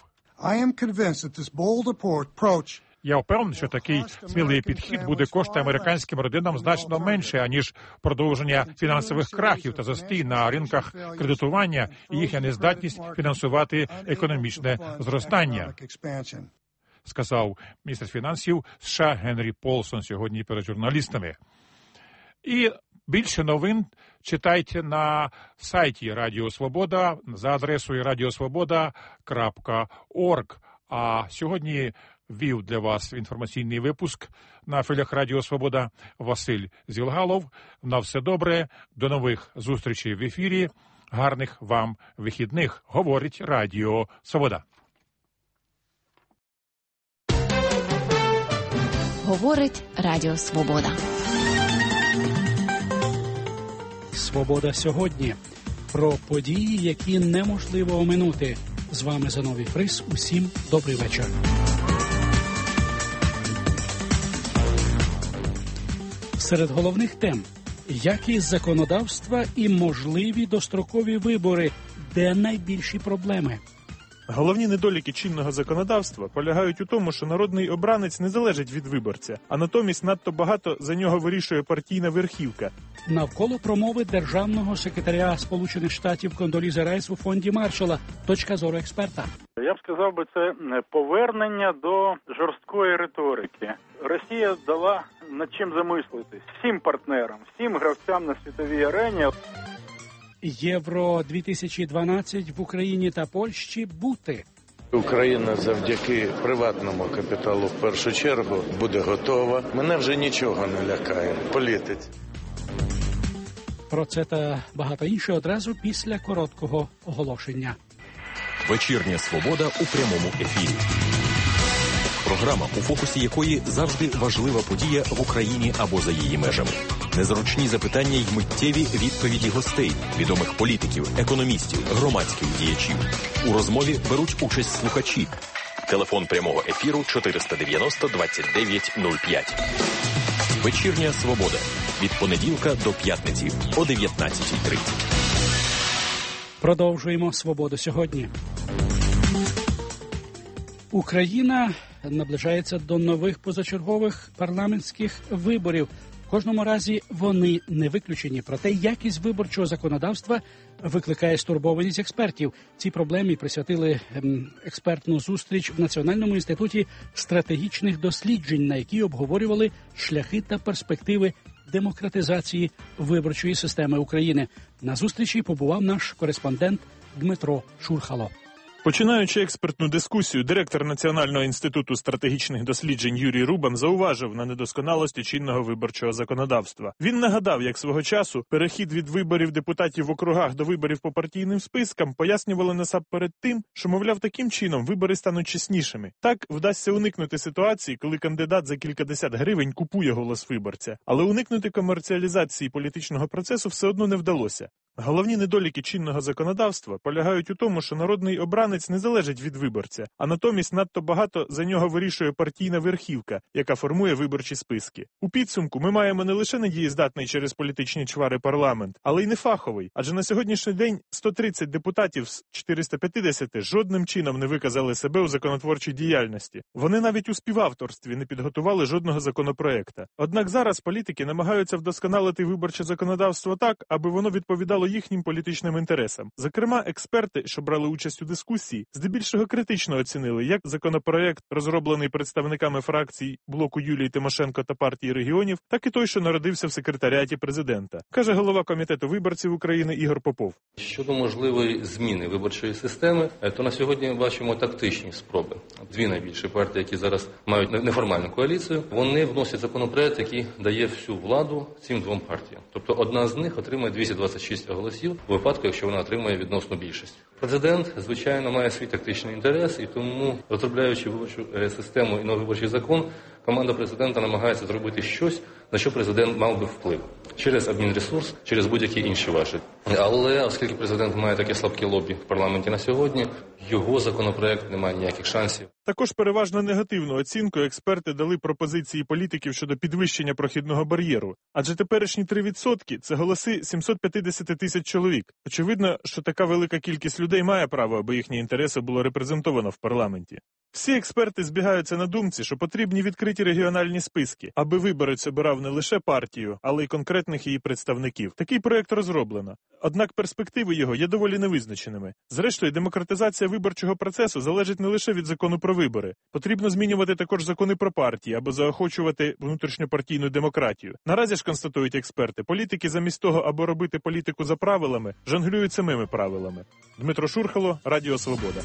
Speaker 6: я впевнений, що такий сміливий підхід буде коштувати американським родинам значно менше, аніж продовження фінансових крахів та застій на ринках кредитування і їхня нездатність фінансувати економічне зростання, сказав міністр фінансів США Генрі Полсон сьогодні перед журналістами. І більше новин читайте на сайті Радіо Свобода за адресою radiosvoboda.org. А сьогодні вів для вас інформаційний випуск на хвилях Радіо Свобода Василь Зілгалов. На все добре, до нових зустрічей в ефірі. Гарних вам вихідних, говорить Радіо Свобода.
Speaker 17: Говорить Радіо Свобода.
Speaker 15: Свобода сьогодні. Про події, які неможливо оминути. З вами Зиновій Фрис. Усім добрий вечір. Серед головних тем – якість законодавства і можливі дострокові вибори. Де найбільші проблеми?
Speaker 9: Головні недоліки чинного законодавства полягають у тому, що народний обранець не залежить від виборця, а натомість надто багато за нього вирішує партійна верхівка.
Speaker 15: Навколо промови державного секретаря Сполучених Штатів Кондоліза Райс у фонді Маршалла. Точка зору експерта.
Speaker 22: Я б сказав би, це повернення до жорсткої риторики. Росія дала над чим замислитись всім партнерам, всім гравцям на світовій арені.
Speaker 15: Євро-2012 в Україні та Польщі бути.
Speaker 10: Україна завдяки приватному капіталу в першу чергу буде готова. Мене вже нічого не лякає. Політиць.
Speaker 15: Про це та багато інше одразу після короткого оголошення.
Speaker 1: Вечірня Свобода у прямому ефірі. програма, у фокусі якої завжди важлива подія в Україні або за її межами. Незручні запитання й миттєві відповіді гостей, відомих політиків, економістів, громадських діячів. У розмові беруть участь слухачі. Телефон прямого ефіру 490 29 05. Вечірня свобода. Від понеділка до п'ятниці о 19:30.
Speaker 15: Продовжуємо «Свободу сьогодні». Україна наближається до нових позачергових парламентських виборів. В кожному разі вони не виключені. Проте якість виборчого законодавства викликає стурбованість експертів. Цій проблемі присвятили експертну зустріч в Національному інституті стратегічних досліджень, на якій обговорювали шляхи та перспективи демократизації виборчої системи України. На зустрічі побував наш кореспондент Дмитро Шурхало.
Speaker 9: Починаючи експертну дискусію, директор Національного інституту стратегічних досліджень Юрій Рубан зауважив на недосконалості чинного виборчого законодавства. Він нагадав, як свого часу перехід від виборів депутатів в округах до виборів по партійним спискам пояснювали насамперед тим, що, мовляв, таким чином вибори стануть чеснішими. Так вдасться уникнути ситуації, коли кандидат за кількадесят гривень купує голос виборця. Але уникнути комерціалізації політичного процесу все одно не вдалося. Головні недоліки чинного законодавства полягають у тому, що народний обранець не залежить від виборця, а натомість надто багато за нього вирішує партійна верхівка, яка формує виборчі списки. У підсумку ми маємо не лише недієздатний через політичні чвари парламент, але й нефаховий, адже на сьогоднішній день 130 депутатів з 450 жодним чином не виказали себе у законотворчій діяльності. Вони навіть у співавторстві не підготували жодного законопроекта. Однак зараз політики намагаються вдосконалити виборче законодавство так, аби воно відповідало їхнім політичним інтересам. Зокрема, експерти, що брали участь у дискусії, здебільшого критично оцінили як законопроект, розроблений представниками фракцій блоку Юлії Тимошенко та партії регіонів, так і той, що народився в секретаріаті президента, каже голова комітету виборців України Ігор Попов.
Speaker 3: Щодо можливої зміни виборчої системи, то на сьогодні ми бачимо тактичні спроби. Дві найбільші партії, які зараз мають неформальну коаліцію, вони вносять законопроект, який дає всю владу цим двом партіям. Тобто одна з них отримає 226 голосів у випадку, якщо вона отримає відносну більшість. Президент, звичайно, має свій тактичний інтерес, і тому, розробляючи виборчу систему і новий виборчий закон, команда президента намагається зробити щось, на що президент мав би вплив. Через адмінресурс, через будь-які інші важелі. Але оскільки президент має таке слабке лобі в парламенті на сьогодні, його законопроект не має ніяких шансів.
Speaker 9: Також переважно негативну оцінку експерти дали пропозиції політиків щодо підвищення прохідного бар'єру. Адже теперішні 3% – це голоси 750 тисяч чоловік. Очевидно, що така велика кількість людей має право, аби їхні інтереси було репрезентовано в парламенті. Всі експерти збігаються на думці, що потрібні відкриті регіональні списки, аби виборець обирав не лише партію, але й конкретних її представників. Такий проект розроблено. Однак перспективи його є доволі невизначеними. Зрештою, демократизація виборчого процесу залежить не лише від закону про вибори. Потрібно змінювати також закони про партії, аби заохочувати внутрішньопартійну демократію. Наразі ж, констатують експерти, політики замість того, аби робити політику за правилами, жонглюють самими правилами. Дмитро Шурхало, Радіо Свобода.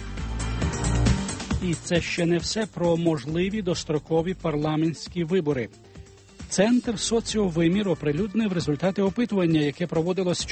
Speaker 15: І це ще не все про можливі дострокові парламентські вибори. Центр «Соціовимір» оприлюднив результати опитування, яке проводилось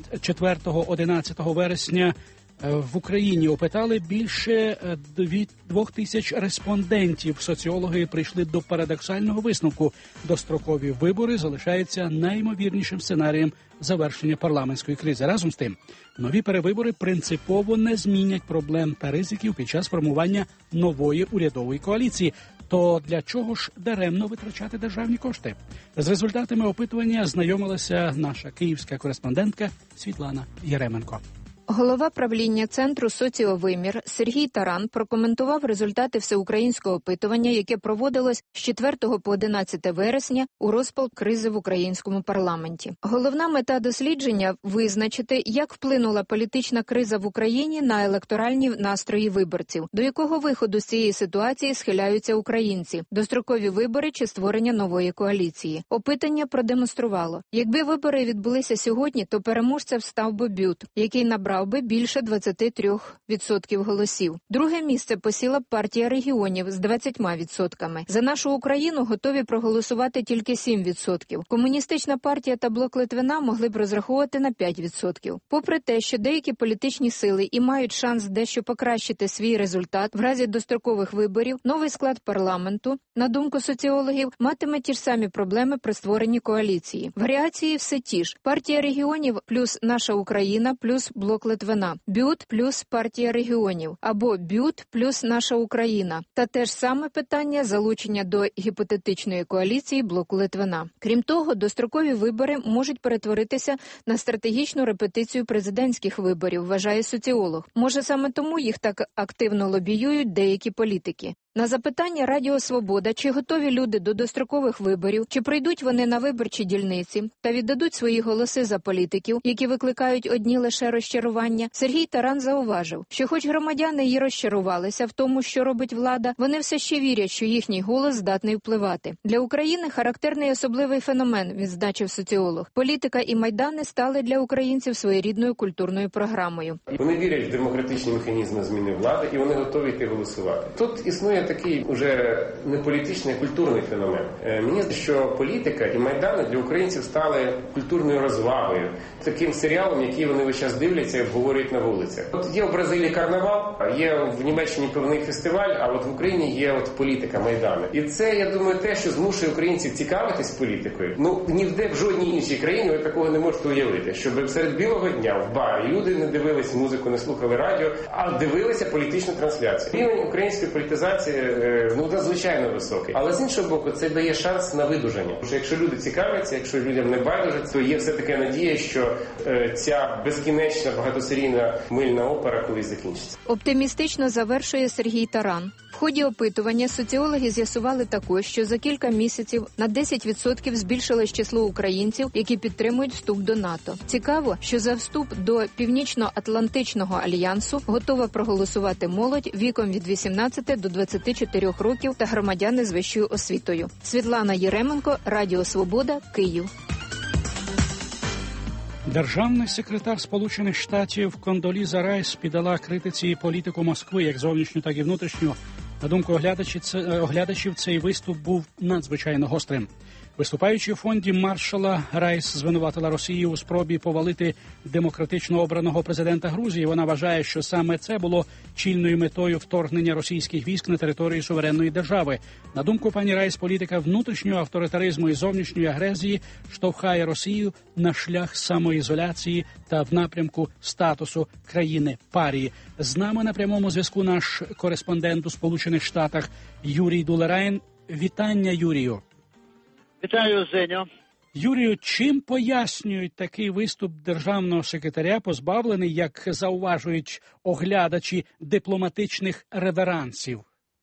Speaker 15: 4-11 вересня в Україні. Опитали більше 2000 респондентів. Соціологи прийшли до парадоксального висновку. Дострокові вибори залишаються найімовірнішим сценарієм завершення парламентської кризи. Разом з тим, нові перевибори принципово не змінять проблем та ризиків під час формування нової урядової коаліції. То для чого ж даремно витрачати державні кошти? З результатами опитування знайомилася наша київська кореспондентка Світлана Єременко.
Speaker 8: Голова правління Центру «Соціовимір» Сергій Таран прокоментував результати всеукраїнського опитування, яке проводилось з 4 по 11 вересня у розпал кризи в українському парламенті. Головна мета дослідження – визначити, як вплинула політична криза в Україні на електоральні настрої виборців, до якого виходу з цієї ситуації схиляються українці, дострокові вибори чи створення нової коаліції. Опитання продемонструвало, якби вибори відбулися сьогодні, то переможцем став би Бют, який набрав набрав би більше 23% голосів. Друге місце посіла б партія регіонів з 20%. За нашу Україну готові проголосувати тільки 7%. Комуністична партія та Блок Литвина могли б розраховувати на 5%. Попри те, що деякі політичні сили і мають шанс дещо покращити свій результат в разі дострокових виборів, новий склад парламенту, на думку соціологів, матиме ті ж самі проблеми при створенні коаліції. Варіації все ті ж. Партія регіонів плюс наша Україна плюс Блок Литвина. БЮТ плюс партія регіонів. Або БЮТ плюс наша Україна. Та те ж саме питання залучення до гіпотетичної коаліції Блоку Литвина. Крім того, дострокові вибори можуть перетворитися на стратегічну репетицію президентських виборів, вважає соціолог. Може, саме тому їх так активно лобіюють деякі політики. На запитання Радіо Свобода, чи готові люди до дострокових виборів, чи прийдуть вони на виборчі дільниці та віддадуть свої голоси за політиків, які викликають одні лише розчарування, Сергій Таран зауважив, що хоч громадяни і розчарувалися в тому, що робить влада, вони все ще вірять, що їхній голос здатний впливати. Для України характерний особливий феномен, відзначив соціолог. Політика і майдани стали для українців своєрідною культурною програмою.
Speaker 4: Вони вірять в демократичні механізми зміни влади і вони готові йти голосувати. Тут існує такий уже не політичний, а культурний феномен. Мені здається, що політика і майдани для українців стали культурною розвагою, таким серіалом, який вони весь час дивляться і обговорюють на вулицях. От є в Бразилії карнавал, є в Німеччині певний фестиваль, а от в Україні є от політика, майдани. І це, я думаю, те, що змушує українців цікавитись політикою. Ну, ніде в жодній іншій країні ви такого не можете уявити, щоб серед білого дня в барі люди не дивились музику, не слухали радіо, а дивилися політичну трансляцію. Рівень української політизації надзвичайно високий. Але з іншого боку, це дає шанс на видужання. Тому що якщо люди цікавляться, якщо людям не байдуже, то є все-таки надія, що ця безкінечна багатосерійна мильна опера колись закінчиться.
Speaker 8: Оптимістично завершує Сергій Таран. В ході опитування соціологи з'ясували також, що за кілька місяців на 10% збільшилось число українців, які підтримують вступ до НАТО. Цікаво, що за вступ до Північно-Атлантичного альянсу готова проголосувати молодь віком від 18 до 24 років та громадяни з вищою освітою. Світлана Єременко, Радіо Свобода, Київ.
Speaker 15: Державний секретар Сполучених Штатів Кондоліза Райс піддала критиці політику Москви, як зовнішню, так і внутрішню. На думку оглядачів, цей виступ був надзвичайно гострим. Виступаючи у фонді Маршалла, Райс звинуватила Росію у спробі повалити демократично обраного президента Грузії. Вона вважає, що саме це було чільною метою вторгнення російських військ на території суверенної держави. На думку пані Райс, політика внутрішнього авторитаризму і зовнішньої агресії штовхає Росію на шлях самоізоляції та в напрямку статусу країни-парії. З нами на прямому зв'язку наш кореспондент у Сполучених Штатах Юрій Дулерайн. Вітання, Юрію.
Speaker 11: Вітаю, Зеньо.
Speaker 15: Юрію, чим пояснюють такий виступ державного секретаря, позбавлений, як зауважують оглядачі, дипломатичних реверансів?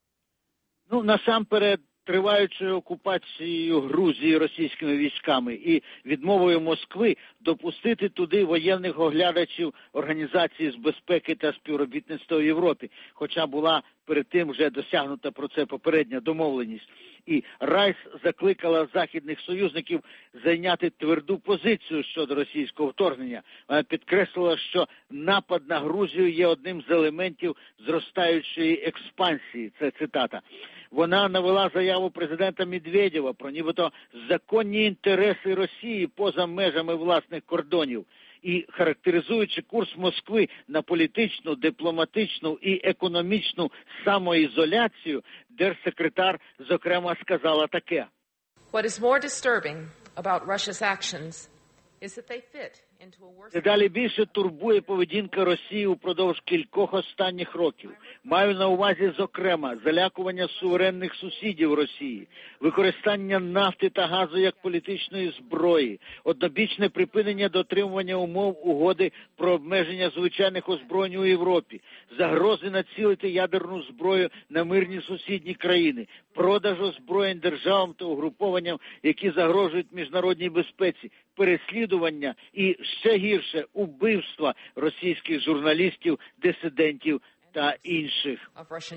Speaker 11: Ну, насамперед, триваючою окупацією Грузії російськими військами і відмовою Москви допустити туди воєнних оглядачів Організації з безпеки та співробітництва в Європі, хоча була перед тим вже досягнута про це попередня домовленість. І Райс закликала західних союзників зайняти тверду позицію щодо російського вторгнення. Вона підкреслила, що напад на Грузію є одним з елементів зростаючої експансії. Це цитата. Вона навела заяву президента Медведєва про нібито законні інтереси Росії поза межами власних кордонів. І, характеризуючи курс Москви на політичну, дипломатичну і економічну самоізоляцію, держсекретар, зокрема, сказала таке.
Speaker 23: What is more disturbing about Russia's actions is that they fit into a worse...
Speaker 11: Дедалі більше турбує поведінка Росії упродовж кількох останніх років. Маю на увазі, зокрема, залякування суверенних сусідів Росії, використання нафти та газу як політичної зброї, однобічне припинення дотримування умов угоди про обмеження звичайних озброєнь у Європі, загрози націлити ядерну зброю на мирні сусідні країни, продаж озброєнь державам та угрупованням, які загрожують міжнародній безпеці, переслідування і, ще гірше, убивства російських журналістів, дисидентів та інших.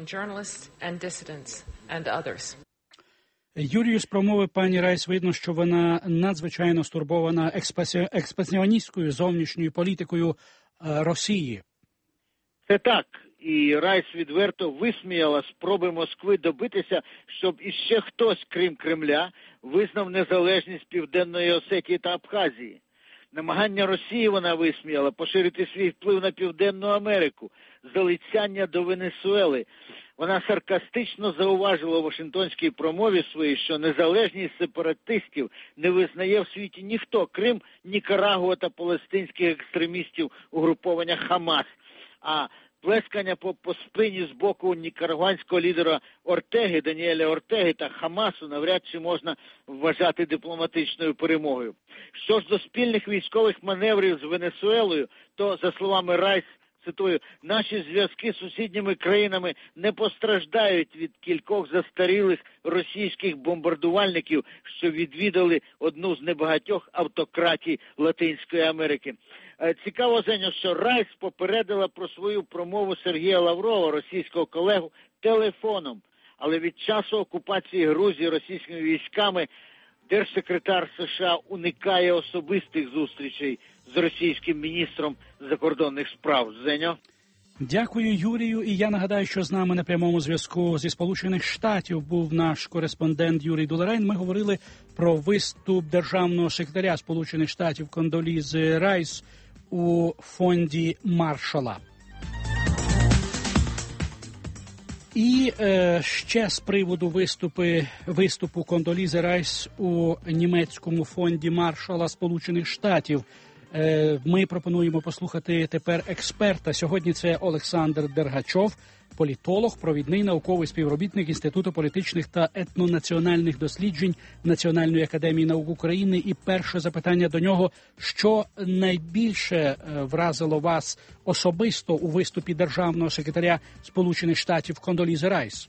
Speaker 15: Юрію, з промови пані Райс видно, що вона надзвичайно стурбована експансіоністською зовнішньою політикою Росії.
Speaker 11: Це так. І Райс відверто висміяла спроби Москви добитися, щоб іще хтось, крім Кремля, визнав незалежність Південної Осетії та Абхазії. Намагання Росії вона висміяла поширити свій вплив на Південну Америку, залицяння до Венесуели. Вона саркастично зауважила у Вашингтонській промові своїй, що незалежність сепаратистів не визнає в світі ніхто, крім Нікарагуа та палестинських екстремістів угруповання Хамас. А плескання по спині з боку нікарагуанського лідера Ортеги, Даніеля Ортеги та Хамасу навряд чи можна вважати дипломатичною перемогою. Що ж до спільних військових маневрів з Венесуелою, то, за словами Райс, цитую, наші зв'язки з сусідніми країнами не постраждають від кількох застарілих російських бомбардувальників, що відвідали одну з небагатьох автократій Латинської Америки. Цікаво, Зеню, що Райс попередила про свою промову Сергія Лаврова, російського колегу, телефоном. Але від часу окупації Грузії російськими військами держсекретар США уникає особистих зустрічей з російським міністром закордонних справ. Зеньо?
Speaker 15: Дякую, Юрію. І я нагадаю, що з нами на прямому зв'язку зі Сполучених Штатів був наш кореспондент Юрій Дуларайн. Ми говорили про виступ державного секретаря Сполучених Штатів Кондолізи Райс у фонді Маршалла. І ще з приводу виступу Кондолізи Райс у німецькому фонді Маршалла Сполучених Штатів. Ми пропонуємо послухати тепер експерта. Сьогодні це Олександр Дергачов, політолог, провідний науковий співробітник Інституту політичних та етнонаціональних досліджень Національної академії наук України. І перше запитання до нього: що найбільше вразило вас особисто у виступі державного секретаря Сполучених Штатів Кондолізи Райс?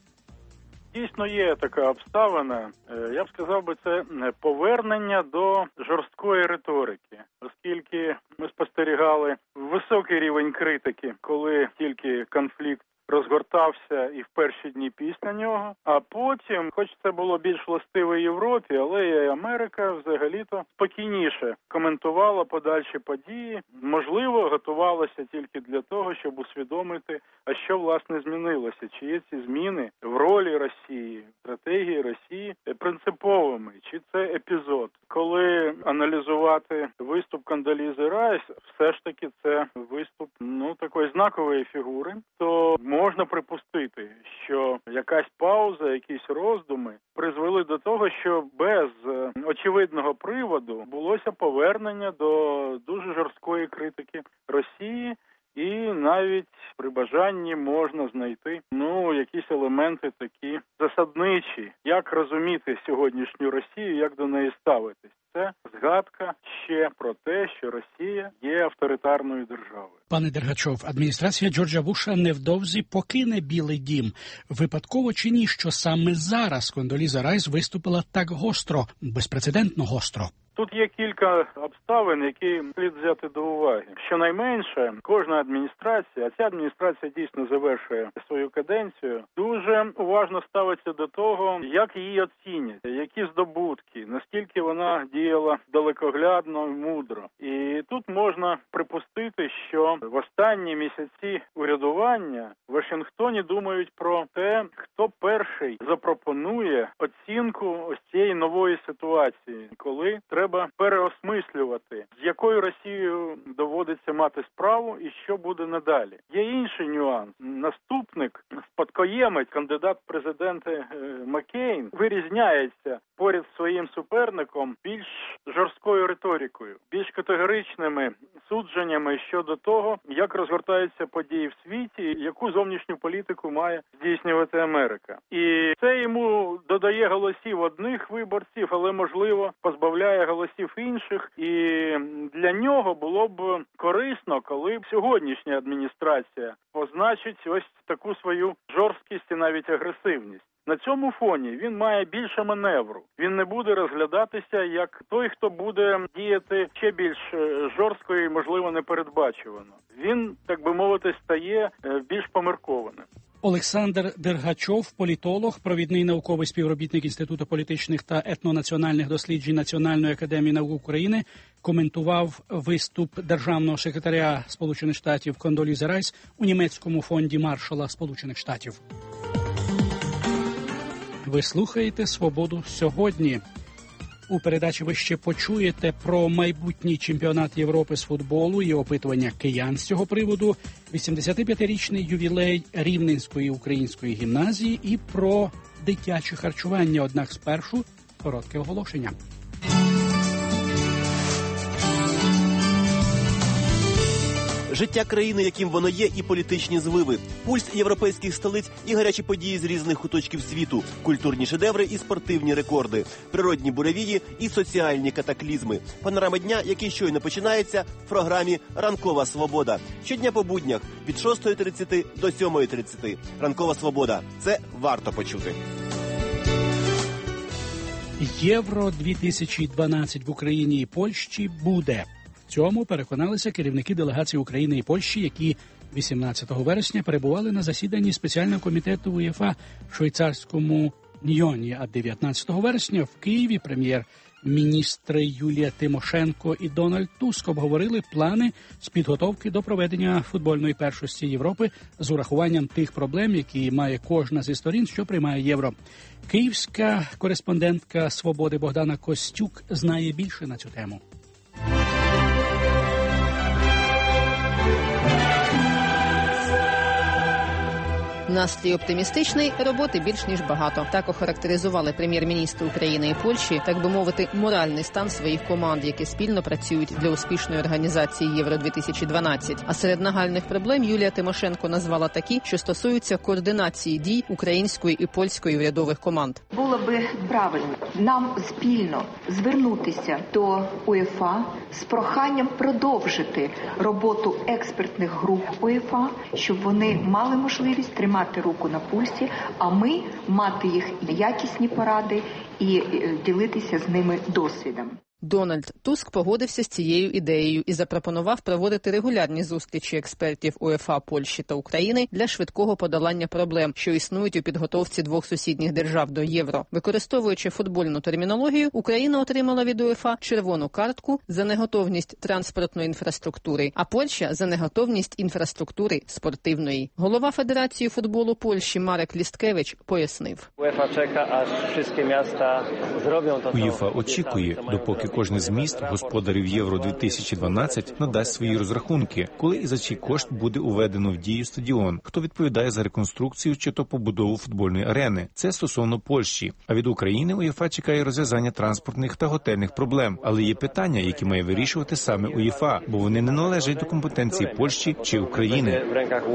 Speaker 22: Дійсно є така обставина, я б сказав би, це повернення до жорсткої риторики, оскільки ми спостерігали високий рівень критики, коли тільки конфлікт розгортався і в перші дні після нього, а потім, хоч це було більш властиве Європі, але і Америка взагалі-то спокійніше коментувала подальші події, можливо, готувалася тільки для того, щоб усвідомити, а що, власне, змінилося, чи є ці зміни в ролі Росії, в стратегії Росії принциповими, чи це епізод. Коли аналізувати виступ Кондолізи Райс, все ж таки це виступ, такої знакової фігури, то можна припустити, що якась пауза, якісь роздуми призвели до того, що без очевидного приводу булося повернення до дуже жорсткої критики Росії, і навіть при бажанні можна знайти, якісь елементи такі засадничі, як розуміти сьогоднішню Росію, як до неї ставитись. Це згадка ще про те, що Росія є авторитарною державою.
Speaker 15: Пане Дергачов, адміністрація Джорджа Буша невдовзі покине Білий дім. Випадково чи ні, що саме зараз Кондоліза Райс виступила так гостро, безпрецедентно гостро?
Speaker 22: Тут є кілька обставин, які слід взяти до уваги. Щонайменше, кожна адміністрація, а ця адміністрація дійсно завершує свою каденцію, дуже уважно ставиться до того, як її оцінять, які здобутки, наскільки вона діяла далекоглядно і мудро. І тут можна припустити, що в останні місяці урядування в Вашингтоні думають про те, хто перший запропонує оцінку ось цієї нової ситуації, коли треба переосмислювати, з якою Росією доводиться мати справу і що буде надалі. Є інший нюанс. Наступник, спадкоємець, кандидат в президенти Маккейн вирізняється поряд з своїм суперником більш жорсткою риторикою, більш категоричними судженнями щодо того, як розгортаються події в світі, яку зовнішню політику має здійснювати Америка. І це йому додає голосів одних виборців, але, можливо, позбавляє голосів інших. І для нього було б корисно, коли б сьогоднішня адміністрація позначить ось таку свою жорсткість і навіть агресивність. На цьому фоні він має більше маневру. Він не буде розглядатися як той, хто буде діяти ще більш жорстко і, можливо, непередбачувано. Він, так би мовити, стає більш поміркованим.
Speaker 15: Олександр Дергачов, політолог, провідний науковий співробітник Інституту політичних та етнонаціональних досліджень Національної академії наук України, коментував виступ державного секретаря Сполучених Штатів Кондолізи Райс у німецькому фонді Маршалла Сполучених Штатів. Ви слухаєте «Свободу сьогодні». У передачі ви ще почуєте про майбутній чемпіонат Європи з футболу і опитування киян з цього приводу, 85-річний ювілей Рівненської української гімназії і про дитяче харчування. Однак спершу коротке оголошення.
Speaker 5: Життя країни, яким воно є, і політичні зливи, пульс європейських столиць і гарячі події з різних куточків світу, культурні шедеври і спортивні рекорди, природні буревії і соціальні катаклізми. Панорама дня, який щойно починається в програмі «Ранкова свобода». Щодня по буднях від 6:30 до 7:30. «Ранкова свобода» – це варто почути.
Speaker 15: Євро-2012 в Україні і Польщі буде. В цьому переконалися керівники делегацій України і Польщі, які 18 вересня перебували на засіданні спеціального комітету УЄФА в швейцарському Ньйоні, а 19 вересня в Києві прем'єр-міністри Юлія Тимошенко і Дональд Туск обговорили плани з підготовки до проведення футбольної першості Європи з урахуванням тих проблем, які має кожна зі сторін, що приймає євро. Київська кореспондентка «Свободи» Богдана Костюк знає більше на цю тему.
Speaker 13: Настрій оптимістичний, роботи більш ніж багато. Так охарактеризували прем'єр-міністр України і Польщі, так би мовити, моральний стан своїх команд, які спільно працюють для успішної організації Євро-2012. А серед нагальних проблем Юлія Тимошенко назвала такі, що стосуються координації дій української і польської урядових команд.
Speaker 14: Було би правильно нам спільно звернутися до УЄФА з проханням продовжити роботу експертних груп УЄФА, щоб вони мали можливість тримати руку на пульсі, а ми мати їх якісні поради і ділитися з ними досвідом.
Speaker 13: Дональд Туск погодився з цією ідеєю і запропонував проводити регулярні зустрічі експертів УЄФА Польщі та України для швидкого подолання проблем, що існують у підготовці двох сусідніх держав до євро. Використовуючи футбольну термінологію, Україна отримала від УЄФА червону картку за неготовність транспортної інфраструктури, а Польща за неготовність інфраструктури спортивної. Голова Федерації футболу Польщі Марек Лісткевич пояснив.
Speaker 24: УЄФА очікує, допоки кожне з міст, господарів Євро-2012, надасть свої розрахунки, коли і за чий кошт буде уведено в дію стадіон, хто відповідає за реконструкцію чи то побудову футбольної арени. Це стосовно Польщі. А від України УЄФА чекає розв'язання транспортних та готельних проблем. Але є питання, які має вирішувати саме УЄФА, бо вони не належать до компетенції Польщі чи України.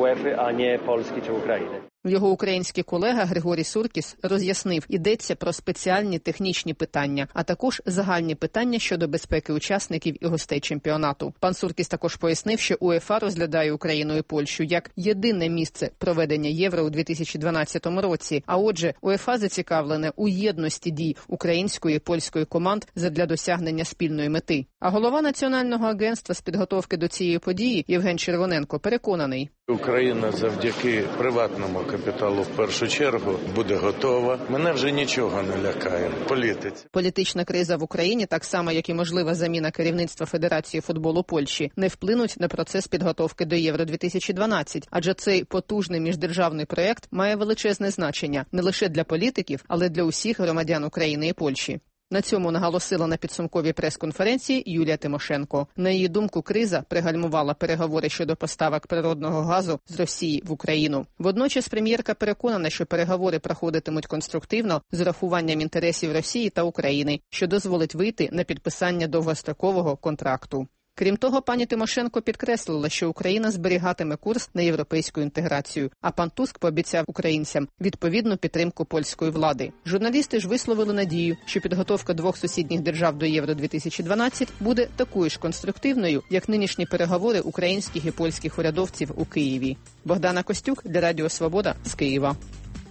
Speaker 13: Його український колега Григорій Суркіс роз'яснив, йдеться про спеціальні технічні питання, а також загальні питання щодо безпеки учасників і гостей чемпіонату. Пан Суркіс також пояснив, що УЄФА розглядає Україну і Польщу як єдине місце проведення Євро у 2012 році, а отже, УЄФА зацікавлене у єдності дій української і польської команд задля досягнення спільної мети. А голова Національного агентства з підготовки до цієї події Євген Червоненко переконаний.
Speaker 10: Україна завдяки приватному капіталу в першу чергу буде готова. Мене вже нічого не лякає.
Speaker 13: Політична криза в Україні, так само як і можлива заміна керівництва Федерації футболу Польщі, не вплинуть на процес підготовки до Євро-2012, адже цей потужний міждержавний проєкт має величезне значення не лише для політиків, але для усіх громадян України і Польщі. На цьому наголосила на підсумковій прес-конференції Юлія Тимошенко. На її думку, криза пригальмувала переговори щодо поставок природного газу з Росії в Україну. Водночас прем'єрка переконана, що переговори проходитимуть конструктивно з урахуванням інтересів Росії та України, що дозволить вийти на підписання довгострокового контракту. Крім того, пані Тимошенко підкреслила, що Україна зберігатиме курс на європейську інтеграцію, а пан Туск пообіцяв українцям відповідну підтримку польської влади. Журналісти ж висловили надію, що підготовка двох сусідніх держав до Євро-2012 буде такою ж конструктивною, як нинішні переговори українських і польських урядовців у Києві. Богдана Костюк для Радіо Свобода з Києва.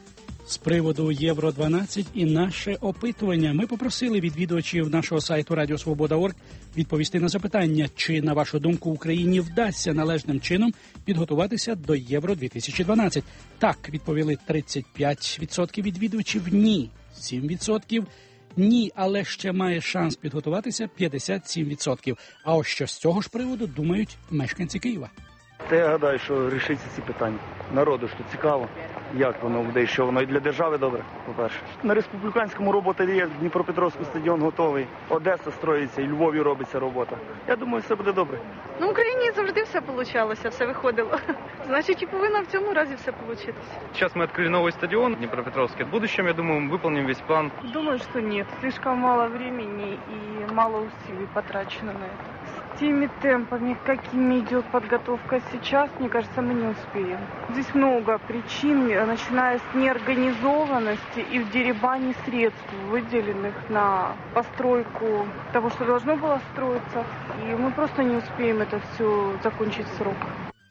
Speaker 15: з приводу Євро-12 і наше опитування. Ми попросили відвідувачів нашого сайту Радіосвобода.орг відповісти на запитання, чи, на вашу думку, Україні вдасться належним чином підготуватися до Євро-2012. Так, відповіли 35% відвідувачів, ні, 7%. Ні, але ще має шанс підготуватися 57%. А ось що з цього ж приводу думають мешканці Києва.
Speaker 12: Та я гадаю, що рішиться ці питання. Народу, що цікаво, як воно буде і що воно і для держави добре, по-перше. На республіканському робота є, Дніпропетровський стадіон готовий, Одеса строїться, і Львові робиться робота. Я думаю, все буде добре.
Speaker 18: Ну, в Україні завжди все получалося, все виходило. Значить, і повинно в цьому разі все получитися.
Speaker 19: Сейчас мы открыли новый стадион Днепропетровский. В будущем, я думаю, мы выполним весь план.
Speaker 18: Думаю, что нет. Слишком мало времени и мало усилий потрачено на это. С теми темпами, какими идет подготовка сейчас, мне кажется, мы не успеем. Здесь много причин, начиная с неорганизованности и в деребане средств, выделенных на постройку того, что должно было строиться. И мы просто не успеем это все закончить в срок.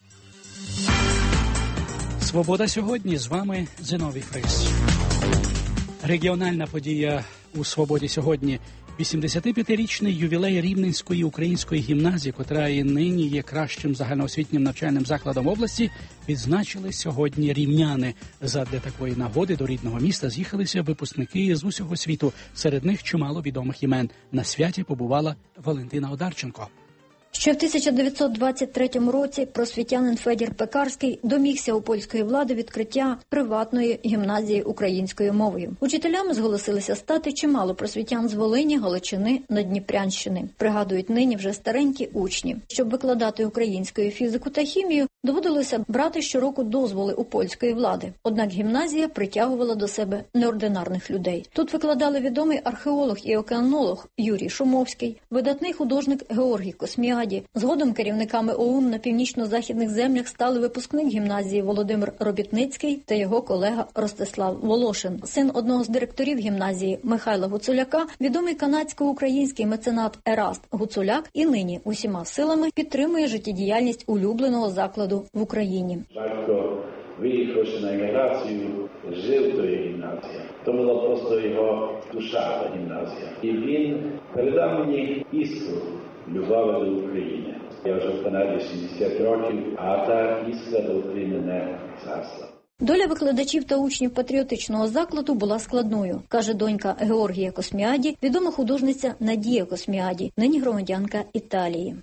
Speaker 15: Свобода сьогодні. З вами Зиновій Фрис. Регіональна подія у «Свободі сьогодні». 85-річний ювілей Рівненської української гімназії, котра і нині є кращим загальноосвітнім навчальним закладом області, відзначили сьогодні рівняни. Задля такої нагоди до рідного міста з'їхалися випускники з усього світу. Серед них чимало відомих імен. На святі побувала Валентина Одарченко.
Speaker 20: Ще в 1923 році просвітянин Федір Пекарський домігся у польської влади відкриття приватної гімназії українською мовою. Учителями зголосилися стати чимало просвітян з Волині, Галичини, Надніпрянщини. Пригадують нині вже старенькі учні. Щоб викладати українською фізику та хімію, доводилося брати щороку дозволи у польської влади. Однак гімназія притягувала до себе неординарних людей. Тут викладали відомий археолог і океанолог Юрій Шумовський, видатний художник Георгій Косміаді. Згодом керівниками ОУН на північно-західних землях стали випускник гімназії Володимир Робітницький та його колега Ростислав Волошин. Син одного з директорів гімназії Михайла Гуцуляка, відомий канадсько-український меценат Ераст Гуцуляк і нині усіма силами підтримує життєдіяльність улюбленого закладу в Україні.
Speaker 25: Батько виїхавши на еміграцію, жив тої гімназії. То була просто його душа, та гімназія. І він передав мені іскру любові до України. Я вже в Канаді 60 років, а та іскра до України не згасла.
Speaker 20: Доля викладачів та учнів патріотичного закладу була складною, каже донька Георгія Косміаді, відома художниця Надія Косміаді, нині громадянка Італії.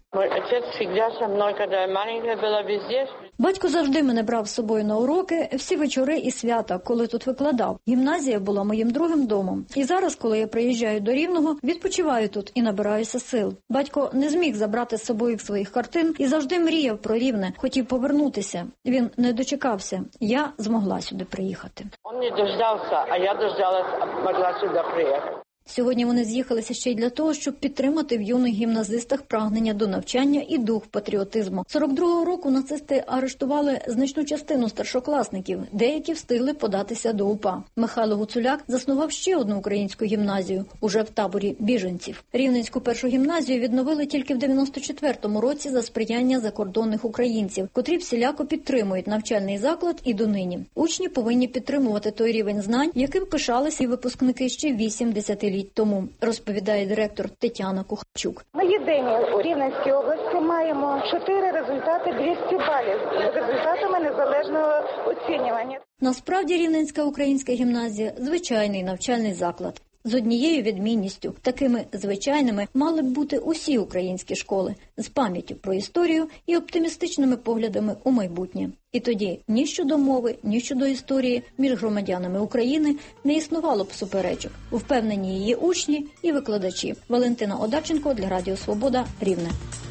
Speaker 20: Батько завжди мене брав з собою на уроки, всі вечори і свята, коли тут викладав. Гімназія була моїм другим домом. І зараз, коли я приїжджаю до Рівного, відпочиваю тут і набираюся сил. Батько не зміг забрати з собою своїх картин і завжди мріяв про Рівне, хотів повернутися. Він не дочекався. Я змогла сюди приїхати.
Speaker 26: Він не дождався, а я дождалась, могла сюди приїхати.
Speaker 20: Сьогодні вони з'їхалися ще й для того, щоб підтримати в юних гімназистах прагнення до навчання і дух патріотизму. 42-го року нацисти арештували значну частину старшокласників, деякі встигли податися до УПА. Михайло Гуцуляк заснував ще одну українську гімназію, уже в таборі біженців. Рівненську першу гімназію відновили тільки в 94-му році за сприяння закордонних українців, котрі всіляко підтримують навчальний заклад і донині. Учні повинні підтримувати той рівень знань, яким пишалися і випускники ще 8 десятиліть тому, розповідає директор Тетяна Кухарчук.
Speaker 27: Ми єдині у Рівненській області маємо 4 результати 200 балів з результатами незалежного оцінювання.
Speaker 20: Насправді Рівненська українська гімназія – звичайний навчальний заклад. З однією відмінністю, такими звичайними мали б бути усі українські школи, з пам'яттю про історію і оптимістичними поглядами у майбутнє. І тоді ні щодо мови, ні щодо історії між громадянами України не існувало б суперечок. Впевнені її учні і викладачі. Валентина Одарченко для Радіо Свобода, Рівне.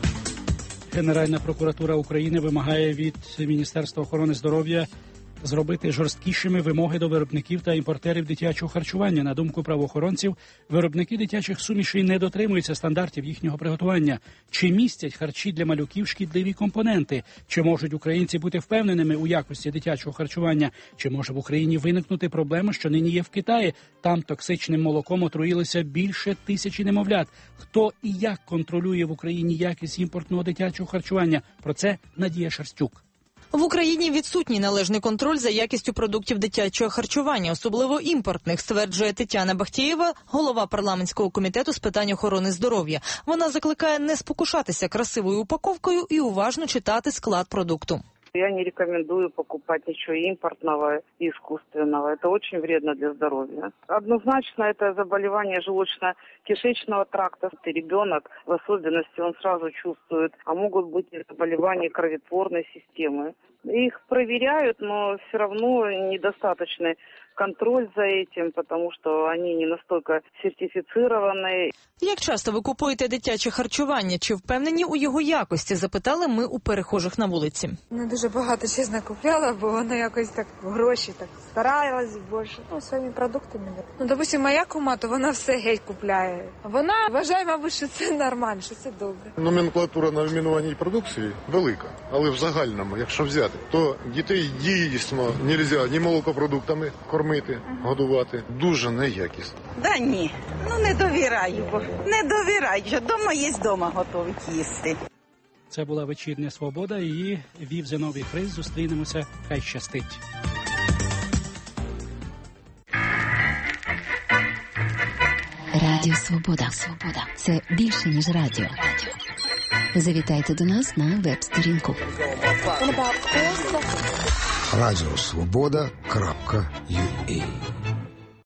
Speaker 15: Генеральна прокуратура України вимагає від Міністерства охорони здоров'я зробити жорсткішими вимоги до виробників та імпортерів дитячого харчування. На думку правоохоронців, виробники дитячих сумішей не дотримуються стандартів їхнього приготування. Чи містять харчі для малюків шкідливі компоненти? Чи можуть українці бути впевненими у якості дитячого харчування? Чи може в Україні виникнути проблема, що нині є в Китаї? Там токсичним молоком отруїлося більше 1000 немовлят. Хто і як контролює в Україні якість імпортного дитячого харчування? Про це Надія Шерстюк.
Speaker 1: В Україні відсутній належний контроль за якістю продуктів дитячого харчування, особливо імпортних, стверджує Тетяна Бахтєєва, голова парламентського комітету з питань охорони здоров'я. Вона закликає не спокушатися красивою упаковкою і уважно читати склад продукту.
Speaker 2: Я не рекомендую покупать ничего импортного и искусственного. Это очень вредно для здоровья. Однозначно это заболевание желудочно-кишечного тракта. И ребенок, в особенности, он сразу чувствует, а могут быть и заболевания кроветворной системы. Их проверяют, но все равно недостаточный контроль за этим, потому что они не настолько сертифицированы.
Speaker 1: Як часто ви купуєте дитяче харчування? Чи впевнені у його якості? Запитали ми у перехожих на вулиці.
Speaker 6: Не дуже багато, чесно, купляла, бо воно якось так гроші так старалась більше. Своїми продуктами. Допустим, моя кума, то вона все геть купляє. Вона вважає, мабуть, що це нормально, що це добре.
Speaker 7: Номенклатура на вмінуваній продукції велика, але в загальному, якщо взяти, то дітей дійсно не можна ні молокопродуктами кормити, годувати. Дуже неякісно.
Speaker 16: Да ні, не довіряю, бо не довіряю, що вдома є, вдома готові їсти.
Speaker 15: Це була вечірня «Свобода», її вів Зиновій Фрис. Зустрінемося, хай щастить.
Speaker 17: Радіо Свобода. Це більше, ніж радіо. Завітайте до нас на веб-сторінку.
Speaker 21: Радіосвобода.ua